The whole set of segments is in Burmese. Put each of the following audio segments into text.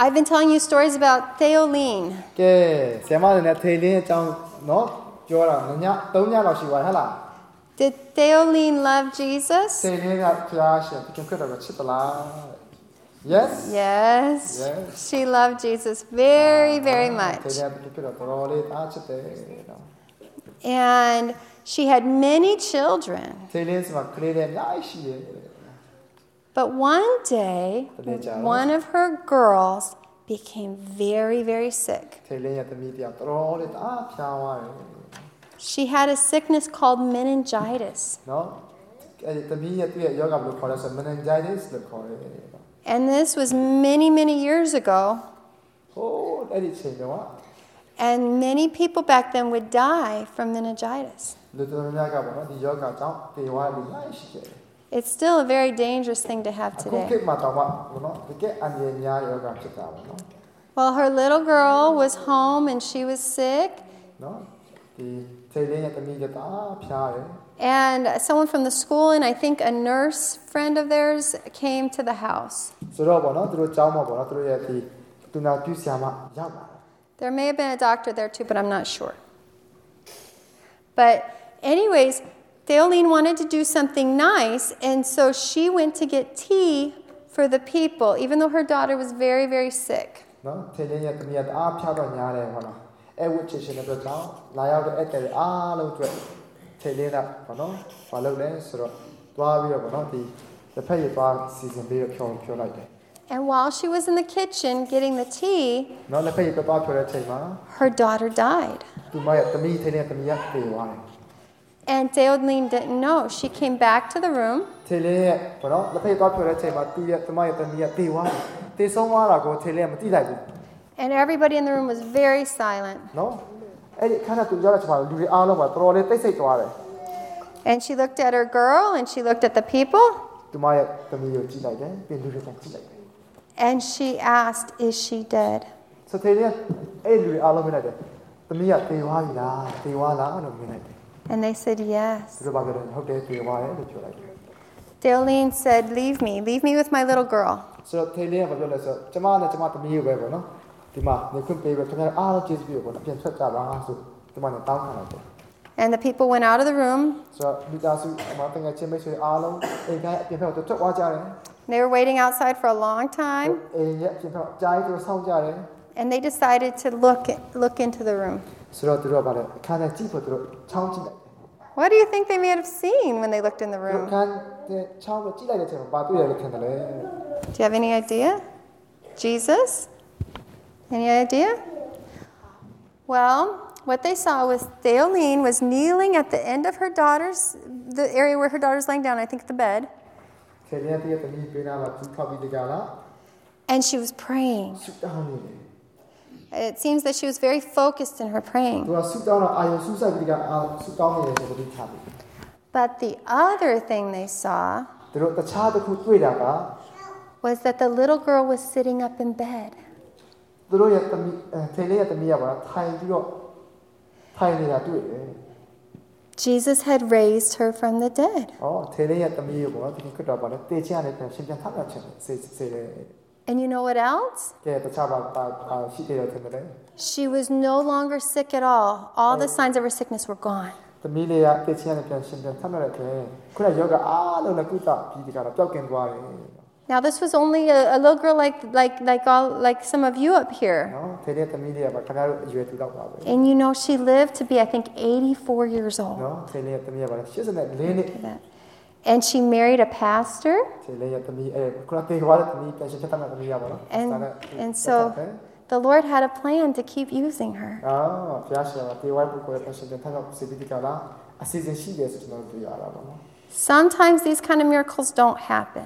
I've been telling you stories about Theoline. ကဲဆရာမတွေနဲ့ထေလင်းအကြောင်းနော်ပြောတာည3ညလောက်ရှိပါဟဲ့လား Did Theoline love Jesus? ထေလင်းကဖျားရှင်သခင်ခရစ်တော်ကိုချစ်သလား Yes. Yes. She loved Jesus very, very much. And she had many children. But one day, one of her girls became very, very sick. She had a sickness called meningitis. And this was many, many years ago. And many people back then would die from meningitis. It's still a very dangerous thing to have today. Well, her little girl was home and she was sick. And someone from the school and I think a nurse friend of theirs came to the house. There may have been a doctor there too, but I'm not sure. But anyways, Theoline wanted to do something nice, and so she went to get tea for the people, even though her daughter was very, very sick. And while she was in the kitchen getting the tea, her daughter died. And Theoline didn't know. She came back to the room. And everybody in the room was very silent. And she looked at her girl and she looked at the people. And she asked, "Is she dead?" And they said yes. Theoline said, "Leave me with my little girl." And the people went out of the room. They were waiting outside for a long time. And they decided to look into the room. What do you think they may have seen when they looked in the room? Do you have any idea? Jesus? Any idea? Well, what they saw was Theoline was kneeling at the end of the area where her daughter's laying down, I think the bed. And she was praying. It seems that she was very focused in her praying. But the other thing they saw was that the little girl was sitting up in bed. Jesus had raised her from the dead. And you know what else? She was no longer sick at all. All the signs of her sickness were gone. Now this was only a little girl like some of you up here. And you know she lived to be, I think, 84 years old. And she married a pastor. And so the Lord had a plan to keep using her. Sometimes these kind of miracles don't happen.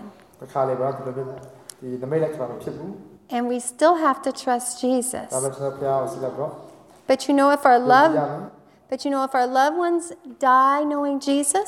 And we still have to trust Jesus. But you know if our loved ones die knowing Jesus,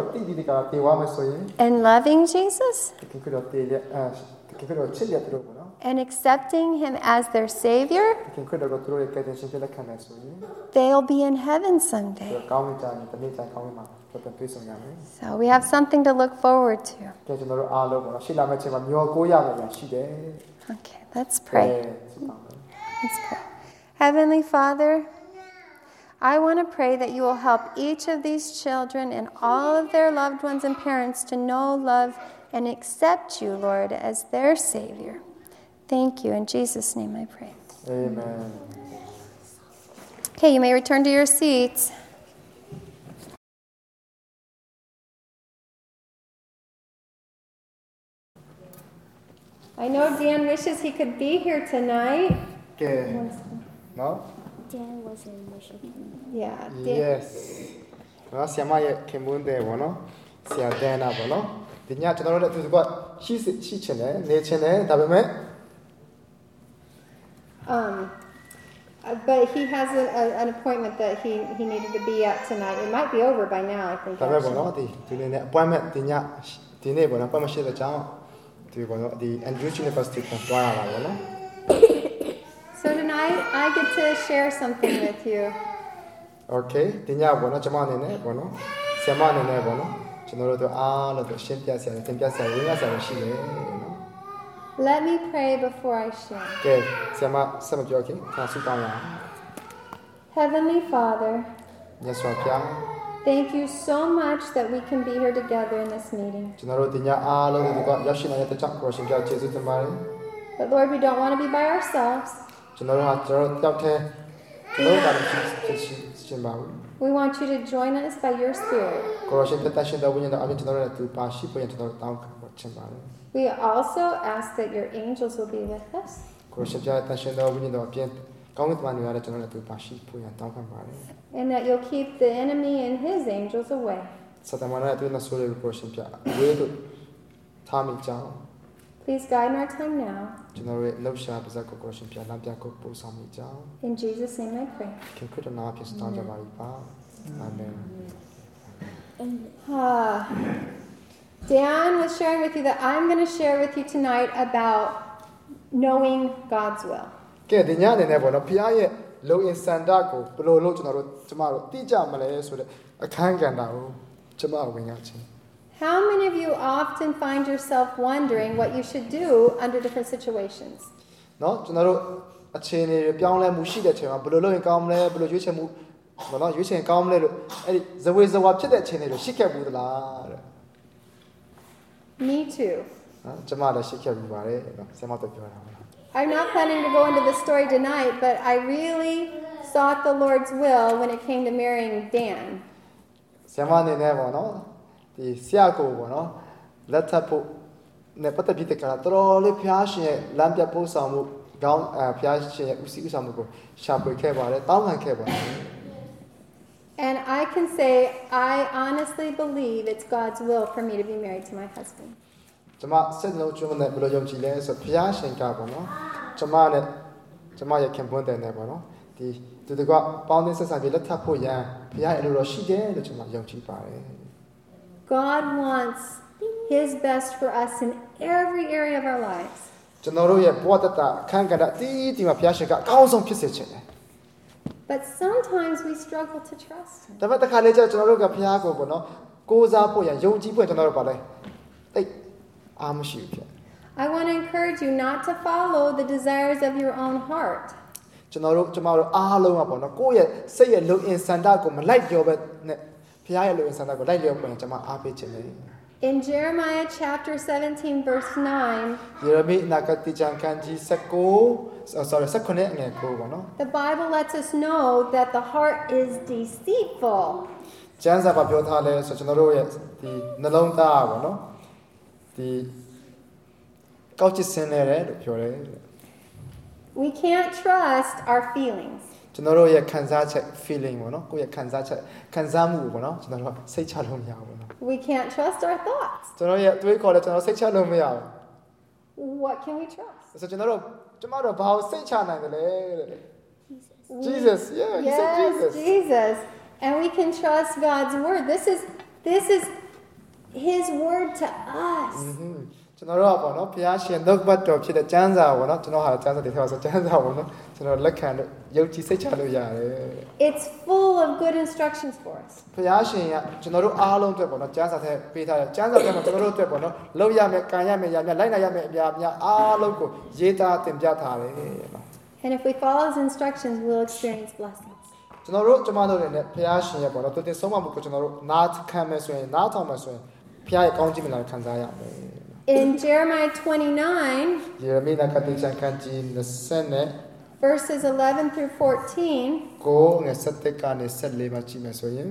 and loving Jesus, and accepting Him as their Savior, ခင်ခရစ်တော်ကိုသူတို့ရဲ့ကယ်တင်ရှင်ဖြစ်လက်ခံတယ်ဆိုရင် they'll be in heaven သူ someday. တို့ကောင်းကင်တနေ့တိုင်းကောင်းကင်မှာပြန်တွေ့ဆုံရမယ် So we have something to look forward to. ကဲကျွန်တော်တို့အားလုံးပေါ့နော်ရှေ့လာမယ့်ချိန်မှာမျှော်ကိုးရမယ်ဗျာရှိတယ် Okay, let's pray. Let's pray. Heavenly Father, I want to pray that you will help each of these children and all of their loved ones and parents to know, love, and accept you, Lord, as their Savior. Thank you. In Jesus' name I pray. Amen. Okay, you may return to your seats. I know Dan wishes he could be here tonight. ကဲနော် Dan wasn't Michigan. Yeah. Dan. Yes နော်ဆီယမရဲ့ခင်မွန်းတယ်ပေါ့နော်ဆရာဒန်နာပေါ့နော်ဒီညကျွန်တော်တို့လည်းသူကရှိချင်တယ်နေချင်တယ်ဒါပေမဲ့ But he has an appointment that he needed to be at tonight. It might be over by now, I think. ဒါပေမဲ့ပေါ့နော်ဒီနေ့နဲ့ appointment ဒီနေ့ပေါ့နော် appointment ရှိတဲ့ကြောင်းဒီပေါ့နော်ဒီ Andrews University ကိုတွားရတာပေါ့နော် So tonight I get to share something with you. Okay ဒီညပေါ့နော်ကျွန်မအနေနဲ့ပေါ့နော်ဆရာမအနေနဲ့ပေါ့နော်ကျွန်တော်တို့အားလို့ရှင်းပြဆရာသင်ပြဆရာရင်းရဆရာရှိတယ်နော် Let me pray before I share. ကဲဆရာမဆက်မပြောခင်ခါဆုတောင်းရအောင် Heavenly Father, မြတ်စွာဘုရား thank you so much that we can be here together in this meeting. ကျွန်တော်တို့ဒီညအားလုံးဒီကရောက်ရှိနေတဲ့ကြောင့်ကိုရှင်ပြကျေးဇူးတင်ပါတယ် But Lord, we don't want to be by ourselves. ကျွန်တော်တို့ဟာကျွန်တော်တောက်တဲ့ကျွန်တော်တို့ကလည်းရှင်ပါဘူး We want you to join us by your Spirit. ကိုရှင်တက်ရှင်တော်ဝိညာဉ်တော်အပြင်ကျွန်တော်တို့လည်းသူပါရှိဖို့ကျွန်တော်တို့တောင်းချင်ပါတယ် We also ask that your angels will be with us. ကိုရှင်ပြတက်ရှင်တော်ဝိညာဉ်တော်အပြင်ကောင်းကင်မှာနေရတဲ့ကျွန်တော်တို့လည်းသူပါရှိဖို့တောင်းခံပါတယ် And that you'll keep the enemy and his angels away. စတမန်ရဲ့သူနဲ့ဆိုရကိုရှင်ပြဝေးလို့ထားမိကြောင်း Please guide our time now. ကျွန်တော်ရဲ့လှုပ်ရှားပါဇက်ကိုရှင်ပြလမ်းပြကိုပို့ဆောင်မိကြောင်း In Jesus' name I pray. ခင်ခရစ်တော်နာဖြစ်တောင်းကြပါ၏ပါအာမင် Dan was sharing with you that I'm going to share with you tonight about knowing God's will. ကဲဒီညအနေနဲ့ပေါ့နော်ဖခင်ရဲ့လုံအင်စန္ဒကိုဘယ်လိုလုပ်ကျွန်တော်တို့ကျမတို့သိကြမလဲဆိုတဲ့အခန်းကဏ္ဍကိုကျမဝင်ရခြင်း How many of you often find yourself wondering what you should do under different situations? เนาะကျွန်တော်တို့အခြေအနေတွေပြောင်းလဲမှုရှိတဲ့အချိန်မှာဘယ်လိုလုပ်ရင်ကောင်းမလဲဘယ်လိုရွေးချယ်မှုဘောနော်ရွေးချယ်ကောင်းမလဲလို့အဲ့ဒီဇဝေဇဝါဖြစ်တဲ့အခြေအနေတွေရှိခဲ့ဘူးသလားတဲ့ Me too. နော်ကျမလည်းရှိခဲ့ဘူးပါတယ်နော်ဆရာမတို့ပြောတာပါ I'm not planning to go into the story tonight, but I really sought the Lord's will when it came to marrying Dan. ဆရာမအနေနဲ့ပေါ့နော်ဒီဆရာကိုပေါ့နော်လက်ထပ်ဖို့နဲ့ပတ်သက်ပြီးတဲ့ကတော်တော်လေးဖျားရှင်ရဲ့လမ်းပြပို့ဆောင်မှုကောင်းဖျားရှင်ရဲ့ဦးစီးဦးဆောင်မှုကိုရှာဖွေခဲ့ပါတယ်တောင်းခံခဲ့ပါတယ် And I can say I honestly believe it's God's will for me to be married to my husband. ကျမစိတ်နှလုံးကျွမ်းနဲ့ဘယ်လိုယုံကြည်လဲဆိုဖျားရှင်ကပေါ့နော်ကျမရဲ့ခင်ပွန်းတဲ့နဲ့ပေါ့နော်ဒီသူကပေါင်းသင်းဆက်ဆံပြီးလက်ထပ်ဖို့ရန်ဖျားရဲ့အလိုတော်ရှိတယ်လို့ကျမယုံကြည်ပါတယ် God wants His best for us in every area of our lives. ကျွန်တော်တို့ရဲ့ဘဝတတအခန်းကဏ္ဍတီမှာဖျားရှင်ကအကောင်းဆုံးဖြစ်စေချင်တယ် But sometimes we struggle to trust Him. ဒါပေမဲ့တစ်ခါလေကျကျွန်တော်တို့ကဖျားကိုပေါ့နော်ကိုးစားဖို့ရန်ယုံကြည်ဖို့ကျွန်တော်တို့ပါလဲတိတ်အားမရှိဘူး I want to encourage you not to follow the desires of your own heart. ကျွန်တော်တို့အားလုံးကပေါ့နော်ကိုယ့်ရဲ့စိတ်ရဲ့လုံအင်စန္ဒကိုမလိုက်လျော်ပဲနဲ့ဖျားရဲ့လုံအင်စန္ဒကိုလိုက်လျော်ပြန်ကျွန်မအားပေးခြင်းလေ In Jeremiah chapter 17 verse 9, ယေရမိနဂတိကျမ်းခန်းကြီး19အငယ်9ပေါ့နော် the Bible lets us know that the heart is deceitful. ကျမ်းစာပါပြောထားလဲဆိုကျွန်တော်တို့ရဲ့ဒီနှလုံးသားပေါ့နော်ဒီကောက်ချစ်စင်းနေတယ်လို့ပြောတယ် We can't trust our feelings. ကျွန်တော်တို့ရဲ့ခံစားချက် feeling ပေါ့နော်ကိုယ့်ရဲ့ခံစားမှုပေါ့နော်ကျွန်တော်တို့စိတ်ချလို့မရဘူးပေါ့နော် We can't trust our thoughts. ကျွန်တော်ရဲ့တွေးခေါ်လဲကျွန်တော်စိတ်ချလို့မရဘူး What can we trust? ဆိုကျွန်တော်တို့ဘာကိုစိတ်ချနိုင်တယ်လဲ Jesus yeah he said Yes, Jesus. And we can trust God's word. This is His word to us. ကျွန်တော်တို့ကပေါ့နော်ဘုရားရှင်နှုတ်ပတ်တော်ဖြစ်တဲ့ကျမ်းစာပေါ့နော်ကျွန်တော်ဟာကျမ်းစာတွေထဲမှာဆိုကျမ်းစာပေါ့နော်ကျွန်တော်လက်ခံလို့ယုံကြည်စိတ်ချလို့ရတယ် It's full of good instructions for us. ဘုရားရှင်ကကျွန်တော်တို့အားလုံးအတွက်ပေါ့နော်ကျမ်းစာထဲပေးထားတယ်ကျမ်းစာထဲမှာကျွန်တော်တို့အတွက်ပေါ့နော်လုပ်ရမယ်ကံရမယ်ရမယ်လိုက်နိုင်ရမယ်အများများအားလုံးကိုရေးသားတင်ပြထားတယ်နော် And if we follow his instructions, we'll experience blessings. ကျွန်တော်တို့ကျမတို့လည်းဘုရားရှင်ရဲ့ပေါ့နော်သူတင်ဆုံးမမှုကိုကျွန်တော်တို့နားခံမယ်ဆိုရင်နားထောင်မယ်ဆိုရင်ဘုရားရဲ့ကောင်းချီးမင်္ဂလာခံစားရမယ် In Jeremiah 29, ယေရမိနခတိချန်ခန်းကြီး20နဲ့ verses 11 through 14, ကိုငယ်7ကနေ14မှာကြည့်မယ်ဆိုရင်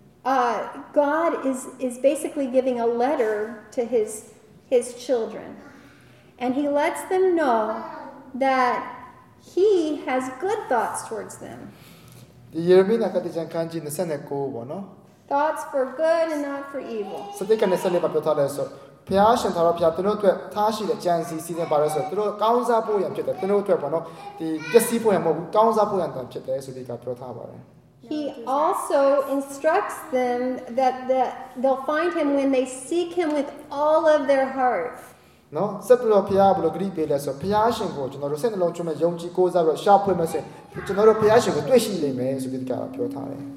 God is basically giving a letter to his children. And he lets them know that he has good thoughts towards them. ဒီယေရမိနခတိချန်ခန်းကြီး29ပေါ့နော် Thoughts for good and not for evil. 7ကနေ14မှာပြောထားတယ်ဆိုဘုရားရှင်သာတော်ဘုရားသူတို့အတွက်ထားရှိတဲ့ကြံစီစီစဉ်ပါလဲဆိုသူတို့ကောင်းစားဖို့ရန်ဖြစ်တယ်သူတို့အတွက်ပေါ့နော်ဒီပျက်စီးဖို့ရန်မဟုတ်ဘူးကောင်းစားဖို့ရန်တန်ဖြစ်တယ်ဆိုပြီးကပြောထားပါတယ် He also instructs them that they'll find him when they seek him with all of their heart. နော်ဆက်ပြီးတော့ဘုရားဘယ်လိုဂရုပေးလဲဆိုဘုရားရှင်ကိုကျွန်တော်တို့စိတ်နှလုံးကျွမ်းမဲ့ယုံကြည်ကိုးစားပြီးရှာဖွေမယ်ဆိုရင်ကျွန်တော်တို့ဘုရားရှင်ကိုတွေ့ရှိနိုင်မယ်ဆိုပြီးကပြောထားတယ်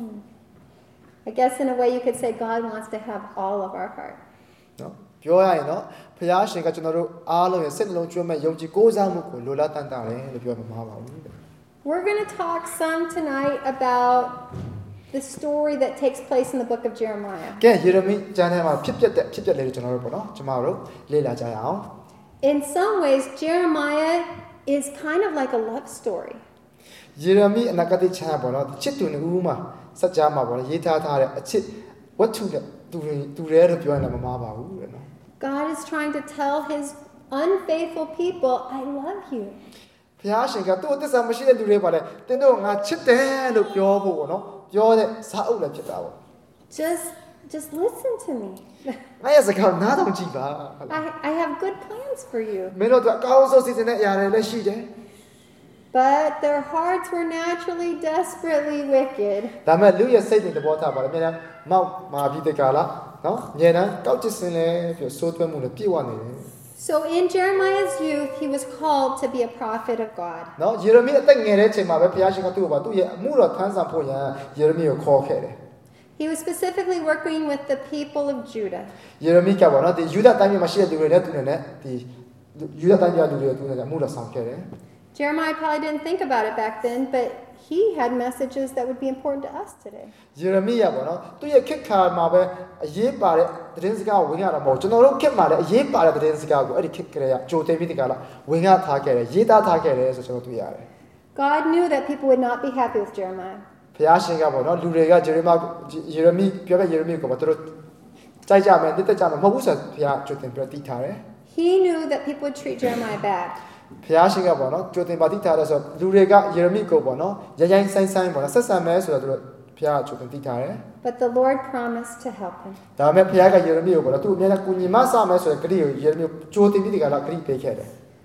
I guess in a way you could say God wants to have all of our heart. နော်ပြောရရင်တော့ဘုရားရှင်ကကျွန်တော်တို့အားလုံးရဲ့စိတ်နှလုံးကျွမ်းမဲ့ယုံကြည်ကိုးစားမှုကိုလိုလားတန်တာတယ်လို့ပြောမှာမဟုတ်ပါဘူး We're going to talk some tonight about the story that takes place in the book of Jeremiah. ကဲယေရမိကျမ်းထဲမှာဖြစ်ပျက်လေးတွေကျွန်တော်တို့ပေါ့နော်ကျမတို့လေ့လာကြရအောင် In some ways, Jeremiah is kind of like a love story. ယေရမိအနာဂတ်ချမ်းပေါ့နော်ချစ်သူနှစ်ဦးမှာစัจ जा မှာပေါ့နော်ရေးထားတဲ့အချစ်ဝတ္ထုနဲ့သူရဲလို့ပြောရင်လည်းမမှားပါဘူးတဲ့နော် God is trying to tell his unfaithful people, I love you. ဘုရားရှင်ကသူ့အသစ္စာမရှိတဲ့လူတွေပါလေတင်းတို့ငါချစ်တယ်လို့ပြောဖို့ပေါ့နော်ပြောတဲ့စာအုပ်လည်းဖြစ်တာပေါ့ Just listen to me. ငါရဲ့စကားနားထောင်ကြည့်ပါ I have good plans for you. မင်းတို့ကအကောင်းဆုံးစီစဉ်တဲ့အရာတွေလည်းရှိတယ် But their hearts were naturally desperately wicked. ဒါမဲ့လူရဲ့စိတ်တွေသဘောထားပါလေအများမောက်မာပြီးတဲ့ကာလနော်အများနဲ့ကောက်ချစ်စင်လဲပြီးစိုးသွဲမှုနဲ့ပြည့်ဝနေတယ် So in Jeremiah's youth, he was called to be a prophet of God. နော်ယေရမိအသက်ငယ်တဲ့အချိန်မှာပဲဘုရားရှင်ကသူ့ကိုသူ့ရဲ့အမှုတော်ထမ်းဆောင်ဖို့ရန်ယေရမိကိုခေါ်ခဲ့တယ် He was specifically working with the people of Judah. ယေရမိကပေါ့နော်ဒီယူဒတိုင်းပြည်မှာရှိတဲ့လူတွေနဲ့သူနဲ့ဒီယူဒတိုင်းပြည်လူတွေသူနဲ့အမှုတော်ဆောင်ခဲ့တယ် Jeremiah probably didn't think about it back then, but he had messages that would be important to us today. ယေရမိကပေါ့နော်သူ့ရဲ့ခေတ်ခါမှာပဲအရေးပါတဲ့သတင်းစကားကိုဝင်ရတာမဟုတ်ကျွန်တော်တို့ခေတ်မှာလည်းအရေးပါတဲ့သတင်းစကားကိုအဲ့ဒီခေတ်ကလေးကကြိုတင်ပြီးဒီကလာဝင်ရထားခဲ့တယ်ရေးသားထားခဲ့တယ်ဆိုကျွန်တော်တွေ့ရတယ် God knew that people would not be happy with Jeremiah. ဘုရားရှင်ကပေါ့နော်လူတွေကယေရမိပြောတဲ့ယေရမိကိုပေါ့သူတို့ကြိုက်ကြမယ်တိတက်ကြမယ်မဟုတ်ဘူးဆိုဘုရားကြိုတင်ပြီးတည်ထားတယ် He knew that people would treat Jeremiah bad. ဘုရားရှင်ကပေါ့နော်ကြိုတင်ပါတိထားတယ်ဆိုလူတွေကယေရမိကိုပေါ့နော်ရိုင်းဆိုင်ပေါ့နော်ဆက်ဆံမယ်ဆိုတော့သူတို့ဘုရားကြိုတင်တိထားတယ် But the Lord promised to help him. ဒါပေမဲ့ဘုရားကယေရမိကိုပေါ့နော်သူ့အမြဲတမ်းကူညီမဆမယ်ဆိုတဲ့ဂရိကိုယေရမိကိုကြိုတင်ပြီးဒီကလာဂရိပေးခဲ့တယ်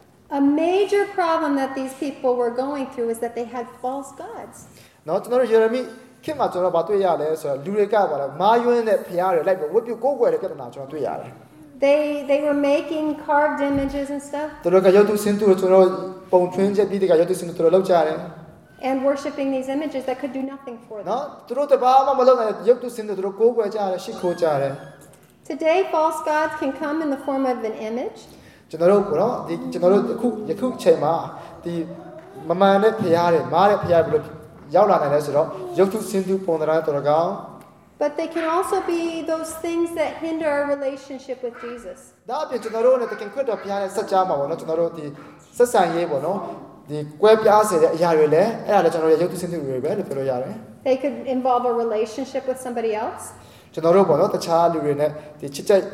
A major problem that these people were going through is that they had false gods. နော်ကျွန်တော်တို့ယေရမိခင်မှာကျွန်တော်ဗာတွေ့ရလဲဆိုတော့လူတွေကပါလားမာယွန်းတဲ့ဘုရားတွေလိုက်ပြီးဝတ်ပြုကိုးကွယ်တဲ့ပြဿနာကျွန်တော်တွေ့ရတယ် They were making carved images and stuff. သူတို့ကရုပ်တုစင်တူကိုကျွန်တော်ပုံထွင်းချက်ပြီးဒီကရုပ်တုစင်တူတို့လောက်ကြတယ် And worshiping these images that could do nothing for them. နော်သူတို့တပါးမှမလုပ်နိုင်ရုပ်တုစင်တူတို့ကိုးကွယ်ကြတယ်ရှိခိုးကြတယ် Today, false gods can come in the form of an image. ကျွန်တော်တို့ကတော့ဒီကျွန်တော်တို့ယခုချိန်မှာဒီမမှန်တဲ့ဘုရားတွေမားတဲ့ဘုရားဘယ်လိုရောက်လာနိုင်လဲဆိုတော့ရုပ်တုစင်တူပုံသဏ္ဍာန်တော်ကောင် But they can also be those things that hinder our relationship with Jesus. ဒါအပြင်ကျွန်တော်တို့နဲ့တခင်ခရစ်တော်ဘုရားနဲ့ဆက်ကြားမှာပေါ့နော်ကျွန်တော်တို့ဒီဆက်ဆံရေးပေါ့နော်ဒီကွဲပြားစေတဲ့အရာတွေလည်းအဲ့ဒါလည်းကျွန်တော်တို့ရုပ်တုစင်တူတွေပဲလို့ပြောလို့ရတယ် They could involve a relationship with somebody else. ကျွန်တော်တို့ပေါ့နော်တခြားလူတွေနဲ့ဒီချစ်ချင်း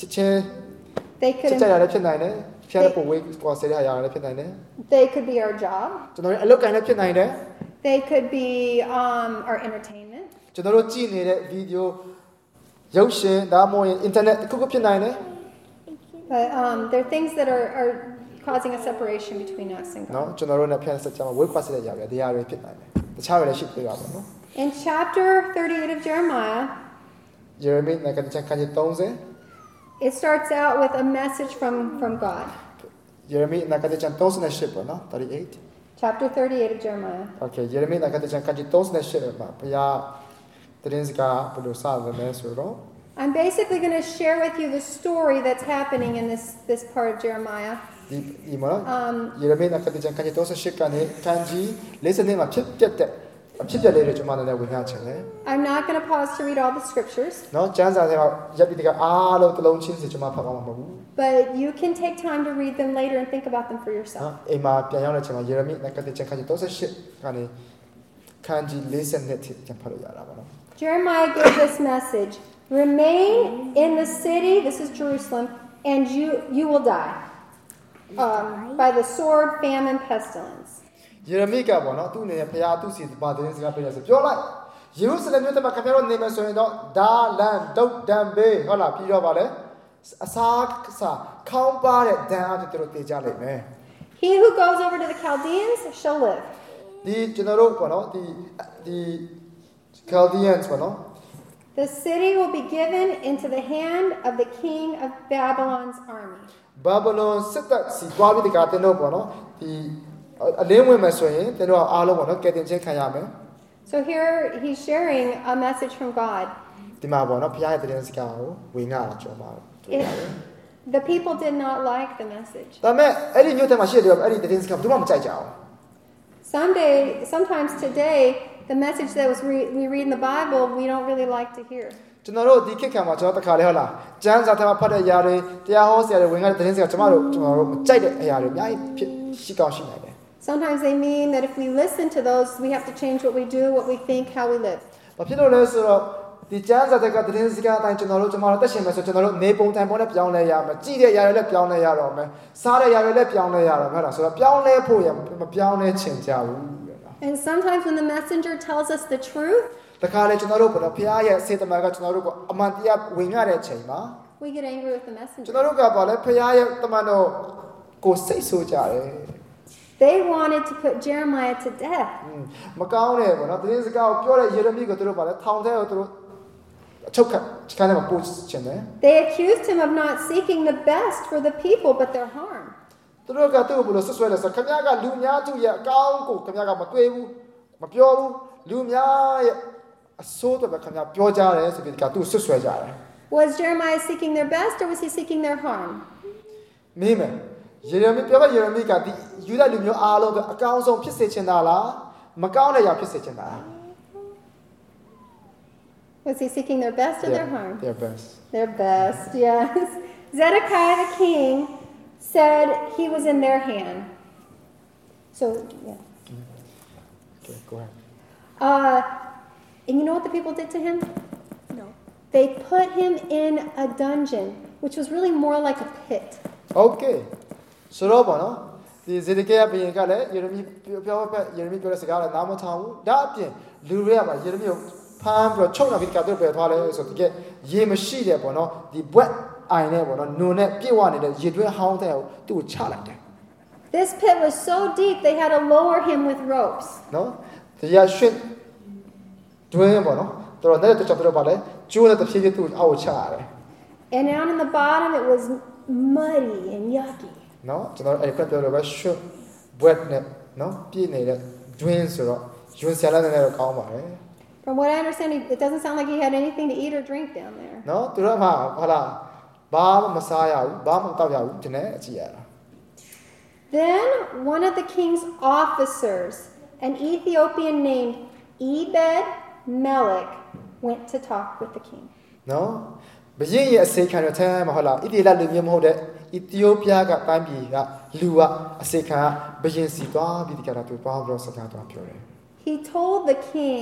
They ချစ် could ကြရလည်းဖြစ်နိုင်တယ်ဖျားတဲ့ပုံဝေးကွာစေတဲ့အရာလည်းဖြစ်နိုင်တယ် they could be our job. ကျွန်တော်တို့အလုပ်ကိုင်လည်းဖြစ်နိုင်တယ် They could be our entertainment. ကျွန်တော်တို့ကြည့်နေတဲ့ဗီဒီယိုရုပ်ရှင်ဒါမှမဟုတ်အင်တာနက်တစ်ခုခုဖြစ်နိုင်တယ် But they're things that are causing a separation between us and နော် God. ကျွန်တော်တို့နဲ့ဖျားတဲ့ဆက်ကြမှာဝေးကွာစေတဲ့အရာတွေတရားတွေဖြစ်နိုင်တယ်တခြားတွေလည်းရှိပြရပါမယ်နော် In chapter 38 of Jeremiah, ယေရမိနဲ့ကတည်းကခန်းကြီး30 It starts out with a message from God. ယေရမိနဂတိကျမ်း38ပေါ့နော်38 Chapter 38 of Jeremiah. Okay ယေရမိနဂတိကျမ်းခန်းကြီး38မှာဘုရားသတင်းစကားဘယ်လိုစသလဲဆိုတော့ I'm basically going to share with you the story that's happening in this part of Jeremiah. ဒီမှာယေရမိနဂတိကျမ်းခန်းကြီး38ကနေခန်းကြီး40မှာဖြစ်ပျက်လေးတွေကျွန်မလည်းဝင်ရချင်တယ် I'm not going to pause to read all the scriptures. နော်ကျမ်းစာထဲမှာရပ်ပြီးတကအားလုံးတစ်လုံးချင်းစီကျွန်မဖတ်အောင်မဟုတ်ဘူး But you can take time to read them later and think about them for yourself. နော်အိမ်မှာပြန်ရောက်တဲ့ချိန်မှာယေရမိနဂတိကျမ်းခန်းကြီး38ကနေခန်းကြီး40ထိပြန်ဖတ်လို့ရတာပါနော် Jeremiah gave this message. Remain in the city, this is Jerusalem, and you will die by the sword, famine, pestilence. ယေရမိကပေါ့နော်သူ့အနေနဲ့ဘုရားသူ့စီပါသတင်းစကားပြောရဆိုပြောလိုက်ယေရုရှလင်မြို့ထဲမှာခင်ဗျားတို့နေမယ်ဆိုရင်တော့ဒါလန်ဒုတ်တံဘေးဟုတ်လားပြီးတော့ပါလေအစားခေါင်းပါတဲ့ဒဏ်အဖြစ်တို့တေကြလိမ့်မယ် He who goes over to the Chaldeans shall live. ဒီကျွန်တော်တို့ပေါ့နော်ဒီ Chaldeans ပေါ့နော် The city will be given into the hand of the king of Babylon's army. Babylon စစ်တပ်စီသွားပြီးတကတင်တော့ပေါ့နော်ဒီအလင်းဝင်မယ်ဆိုရင်တင်တော့အားလုံးပေါ့နော်ကဲတင်ချင်းခံရမယ် So here he's sharing a message from God. ဒီမှာပေါ့နော်ဘုရားရဲ့သတင်းစကားကိုဝင်ငါတာကြောမှာ The people did not like the message. ဒါပေမဲ့အဲ့ဒီမြို့ထဲမှာရှိတယ်အဲ့ဒီသတင်းစကားဘယ်သူမှမကြိုက်ကြအောင် Sometimes today, the message that we read in the Bible, we don't really like to hear. ကျွန်တော်တို့ဒီခေတ်ကမှာကျွန်တော်တခါလေဟုတ်လားကျမ်းစာထဲမှာဖတ်တဲ့အရာတွေတရားဟောဆရာတွေဝင်ငါတဲ့သတင်းစကားကျွန်တော်တို့မကြိုက်တဲ့အရာတွေအများကြီးဖြစ်ရှိကောင်းရှိနိုင်တယ် Sometimes they mean that if we listen to those, we have to change what we do, what we think, how we live. ဘာဖြစ်လို့လဲဆိုတော့ဒီကျမ်းစာတွေကသတင်းစကားအတိုင်းကျွန်တော်တို့တက်ရှင်မယ်ဆိုကျွန်တော်တို့နေပုံတိုင်ပုံနဲ့ပြောင်းလဲရမယ်ကြည့်တဲ့အရာတွေလည်းပြောင်းလဲရတော့မယ်စားတဲ့အရာတွေလည်းပြောင်းလဲရတော့မယ်ဟုတ်လားဆိုတော့ပြောင်းလဲဖို့ရမပြောင်းလဲချင်ကြဘူး And sometimes when the messenger tells us the truth, တခါလေကျွန်တော်တို့ဘုရားရဲ့စေတမန်ကကျွန်တော်တို့ကအမှန်တရားဝင်ရတဲ့အချိန်မှာ we get angry with the ကျွန် messenger. တော်တို့ကဘာလဲဘုရားရဲ့တမန်တော်ကိုစိတ်ဆိုးကြတယ် They wanted to put Jeremiah to death. မကောင်းတယ်ပေါ့နော်သတင်းစကားကိုပြောတဲ့ယေရမိကိုသူတို့ဘာလဲထောင်ထဲကိုသူတို့အချုပ်ခန်းထဲမှာပို့ချင်တယ် They accused him of not seeking the best for the people, but their harm. သူတို့ကသူ့ကိုဘယ်လိုဆွဆွဲလဲဆိုခင်ဗျားကလူများသူရဲ့အကောင်းကိုခင်ဗျားကမတွေ့ဘူးမပြောဘူးလူများရဲ့အဆိုးတွေပဲခင်ဗျားပြောကြတယ်ဆိုပြီးကသူ့ဆွဆွဲကြတယ် Was Jeremiah seeking their best or was he seeking their harm? မင်းမယ်ယေရမိပြောတဲ့ယေရမိကဒီယူဒလူမျိုးအားလုံးကအကောင်းဆုံးဖြစ်စေချင်တာလားမကောင်းတဲ့ຢာဖြစ်စေချင်တာလား Was he seeking their best or their harm? Their best. Their best, yes. Zedekiah the king said he was in their hand. So, yeah. Okay, go ahead. And you know what the people did to him? No. They put him in a dungeon, which was really more like a pit. Okay. ဆိုတော့ပေါ့နော်ဒီဇေဒကိယဘုရင်ကလည်းယေရမိပြောတဲ့စကားလည်းနားမထောင်ဘူးဒါအပြင်လူတွေကပါယေရမိကိုဖမ်းပြီးတော့ချုပ်လာပြီးကတော့ပဲသွားလဲဆိုတော့တကယ်ရေမရှိတယ်ပေါ့နော်ဒီဘွက်အိုင်နဲ့ပေါ့နော်နုံနဲ့ပြည့်ဝနေတဲ့ရေတွင်းဟောင်းတဲ့ကိုသူ့ကိုချလိုက်တယ် This pit was so deep they had to lower him with ropes. နော်တရားရွှင့်တွင်းပေါ့နော်တော်တော်နဲ့တခြားတော့ပါလေကျိုးနဲ့တစ်ဖြည်းဖြည်းသူ့အောက်ကိုချရတယ် And down in the bottom it was muddy and yucky. နော်ကျွန်တော်အဲ့ဒီပြောလို့ပဲရွှင့်ဘွက်နဲ့နော်ပြည့်နေတဲ့တွင်းဆိုတော့ယွန်းဆရာလည်းလည်းကောင်းပါတယ် From what I understand, it doesn't sound like he had anything to eat or drink down there. နော်သူတို့မှာဟာလာဘာမှမစားရဘူးဘာမှမတောက်ရဘူးဒီနေ့အကြည့်ရတာ Then one of the king's officers, an Ethiopian named Ebed Melech, went to talk with the king. နော်ဘရင်ရဲ့အစေခံရတဲ့မှာဟုတ်လားဣသရေလလူမျိုးမဟုတ်တဲ့ဣသီယိုးပီးယားကတိုင်းပြည်ကလူကအစေခံဘရင်စီသွားပြီးဒီကရတူပါဘရောစကားတော့ပြောတယ် He told the king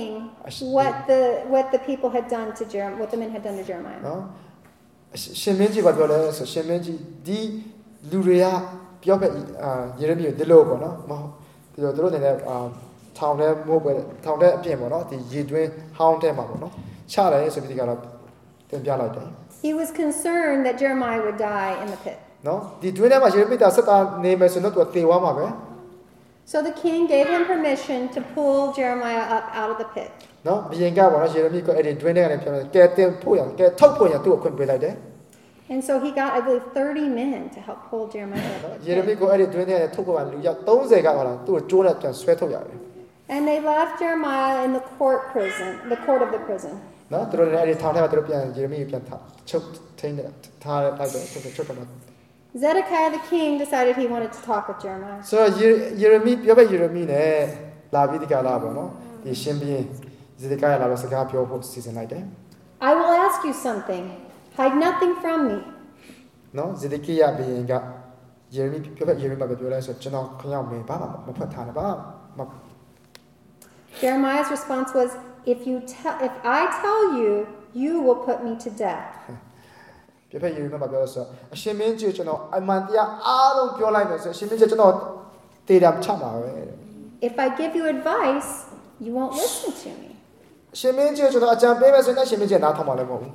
what the people had done to Jeremiah, what the men had done to Jeremiah. နော်ရှင်မင်းကြီးကပြောလဲဆိုရှင်မင်းကြီးဒီလူတွေကပြောပဲယေရမိကိုဒီလိုပေါ့နော်မဟုတ်ဒီလိုတို့နေနဲ့ထောင်ထဲမဟုတ်ပဲထောင်ထဲအပြင်ပေါ့နော်ဒီရေတွင်းဟောင်းထဲမှာပေါ့နော်ချတယ်ဆိုပြီးဒီကတော့တင်ပြလိုက်တယ် He was concerned that Jeremiah would die in the pit. နော်ဒီတွင်းထဲမှာယေရမိတာဆက်တာနေမယ်ဆိုတော့သူသေသွားမှာပဲ So the king gave him permission to pull Jeremiah up out of the pit. နော်ဘီရင်ကပေါ့နော်ယေရမိကိုအဲ့ဒီတွင်းထဲကနေပြောတယ်ကဲတင်ဖို့ရကဲထုတ်ဖို့ရသူ့ကိုခွင့်ပေးလိုက်တယ် And so he got, I believe, 30 men to help pull Jeremiah out of the ယေရမိ pit. ကိုအဲ့ဒီတွင်းထဲထုတ်ဖို့ကလူရောက်30ကဟောလားသူ့ကိုကြိုးနဲ့ပြန်ဆွဲထုတ်ရတယ် And they left Jeremiah in the court of the prison. နော်သူတို့လည်းအဲ့ဒီထောင်ထဲမှာသူတို့ပြန်ယေရမိကိုပြန်ချုပ်ထိန်းတယ်ထားလိုက်တော့ချုပ်တယ် Zedekiah the king decided he wanted to talk with Jeremiah. ဆိုတော့ယေရမိပြောပဲယေရမိနဲ့လာပြီးဒီကလာပေါ့နော်ဒီရှင်ဘီရင်ဇေဒကာရလာတော့စကားပြောဖို့စီစဉ်လိုက်တယ် I will ask you something. Hide nothing from me. နော်ဇေဒကိယဘီရင်ကယေရမိပြောပဲယေရမိပဲပြောလိုက်ဆိုကျွန်တော်ခရောက်မင်းဘာမှမဖွက်ထားနဲ့ဘာမှ Jeremiah's response was, if I tell you, you will put me to death. ပြောပဲယေရမိပဲပြောလို့ဆိုအရှင်မင်းကြီးကျွန်တော်အမှန်တရားအားလုံးပြောလိုက်မယ်ဆိုအရှင်မင်းကြီးကျွန်တော်တေးတာချမှာပဲ If I give you advice, you won't listen to me. ရှင်မင်းကြီးကျွန်တော်အကြံပေးမယ်ဆိုရင်ရှင်မင်းကြီးနားထောင်မှာလည်းမဟုတ်ဘူး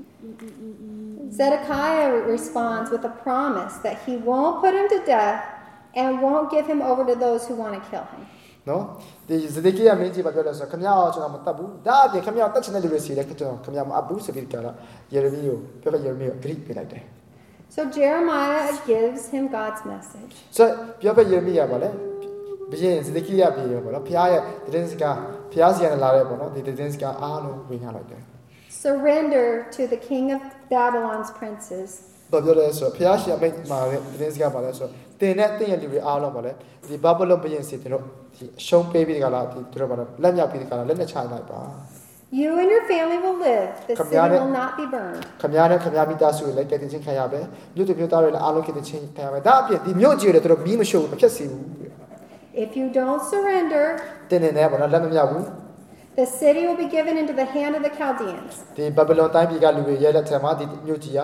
Zedekiah responds with a promise that he won't put him to death and won't give him over to those who want to kill him. နော်ဒီဇေဒကိယမင်းကြီးပဲပြောလို့ဆိုခမရအောင်ကျွန်တော်မတတ်ဘူးဒါအပြင်ခမရတတ်ချင်တဲ့လူတွေစီလည်းကျွန်တော်ခမရမအပ်ဘူးဆိုပြီးကြတော့ယေရမိကိုပြောပဲယေရမိကိုဂရိပေးလိုက်တယ် So Jeremiah gives him God's message. ဆိုပြောပဲယေရမိကပါလေဘုရင်ဇေဒကိယဘုရင်ပေါ့နော်ဖခင်ရဲ့တည်င်းစကားဖခင်စီကနေလာတဲ့ပေါ့နော်ဒီတည်င်းစကားအားလုံးဝင်ရလိုက်တယ် Surrender to the king of Babylon's princes. တော့ပြောလဲဆိုဖခင်ရှင်အမိန့်မှာတဲ့တည်င်းစကားပါလဲဆိုတင်တဲ့တင့်ရဲ့လူတွေအားလုံးပါလေဒီဘာဘလုံဘုရင်စီတို့ဒီအရှုံးပေးပြီးဒီကလာဒီတို့ပါတော့လက်မြောက်ပြီးဒီကလာလက်နဲ့ချလိုက်ပါ You and your family will live. The city will not be burned. ခမရနဲ့ခမရမိသားစုတွေလည်းကဲတင်ချင်းခံရပဲမြို့သူမြို့သားတွေလည်းအားလုံးကဲတင်ချင်းခံရပဲဒါအပြင်ဒီမြို့ကြီးတွေတို့မီးမရှိဘူးမဖြစ်စီဘူး If you don't surrender, တင်းနေတယ်ပေါ့နော်လက်မမြောက်ဘူး the city will be given into the hand of the Chaldeans. ဒီဘဘလုံတိုင်းပြည်ကလူတွေရဲလက်ထက်မှာဒီမြို့ကြီးက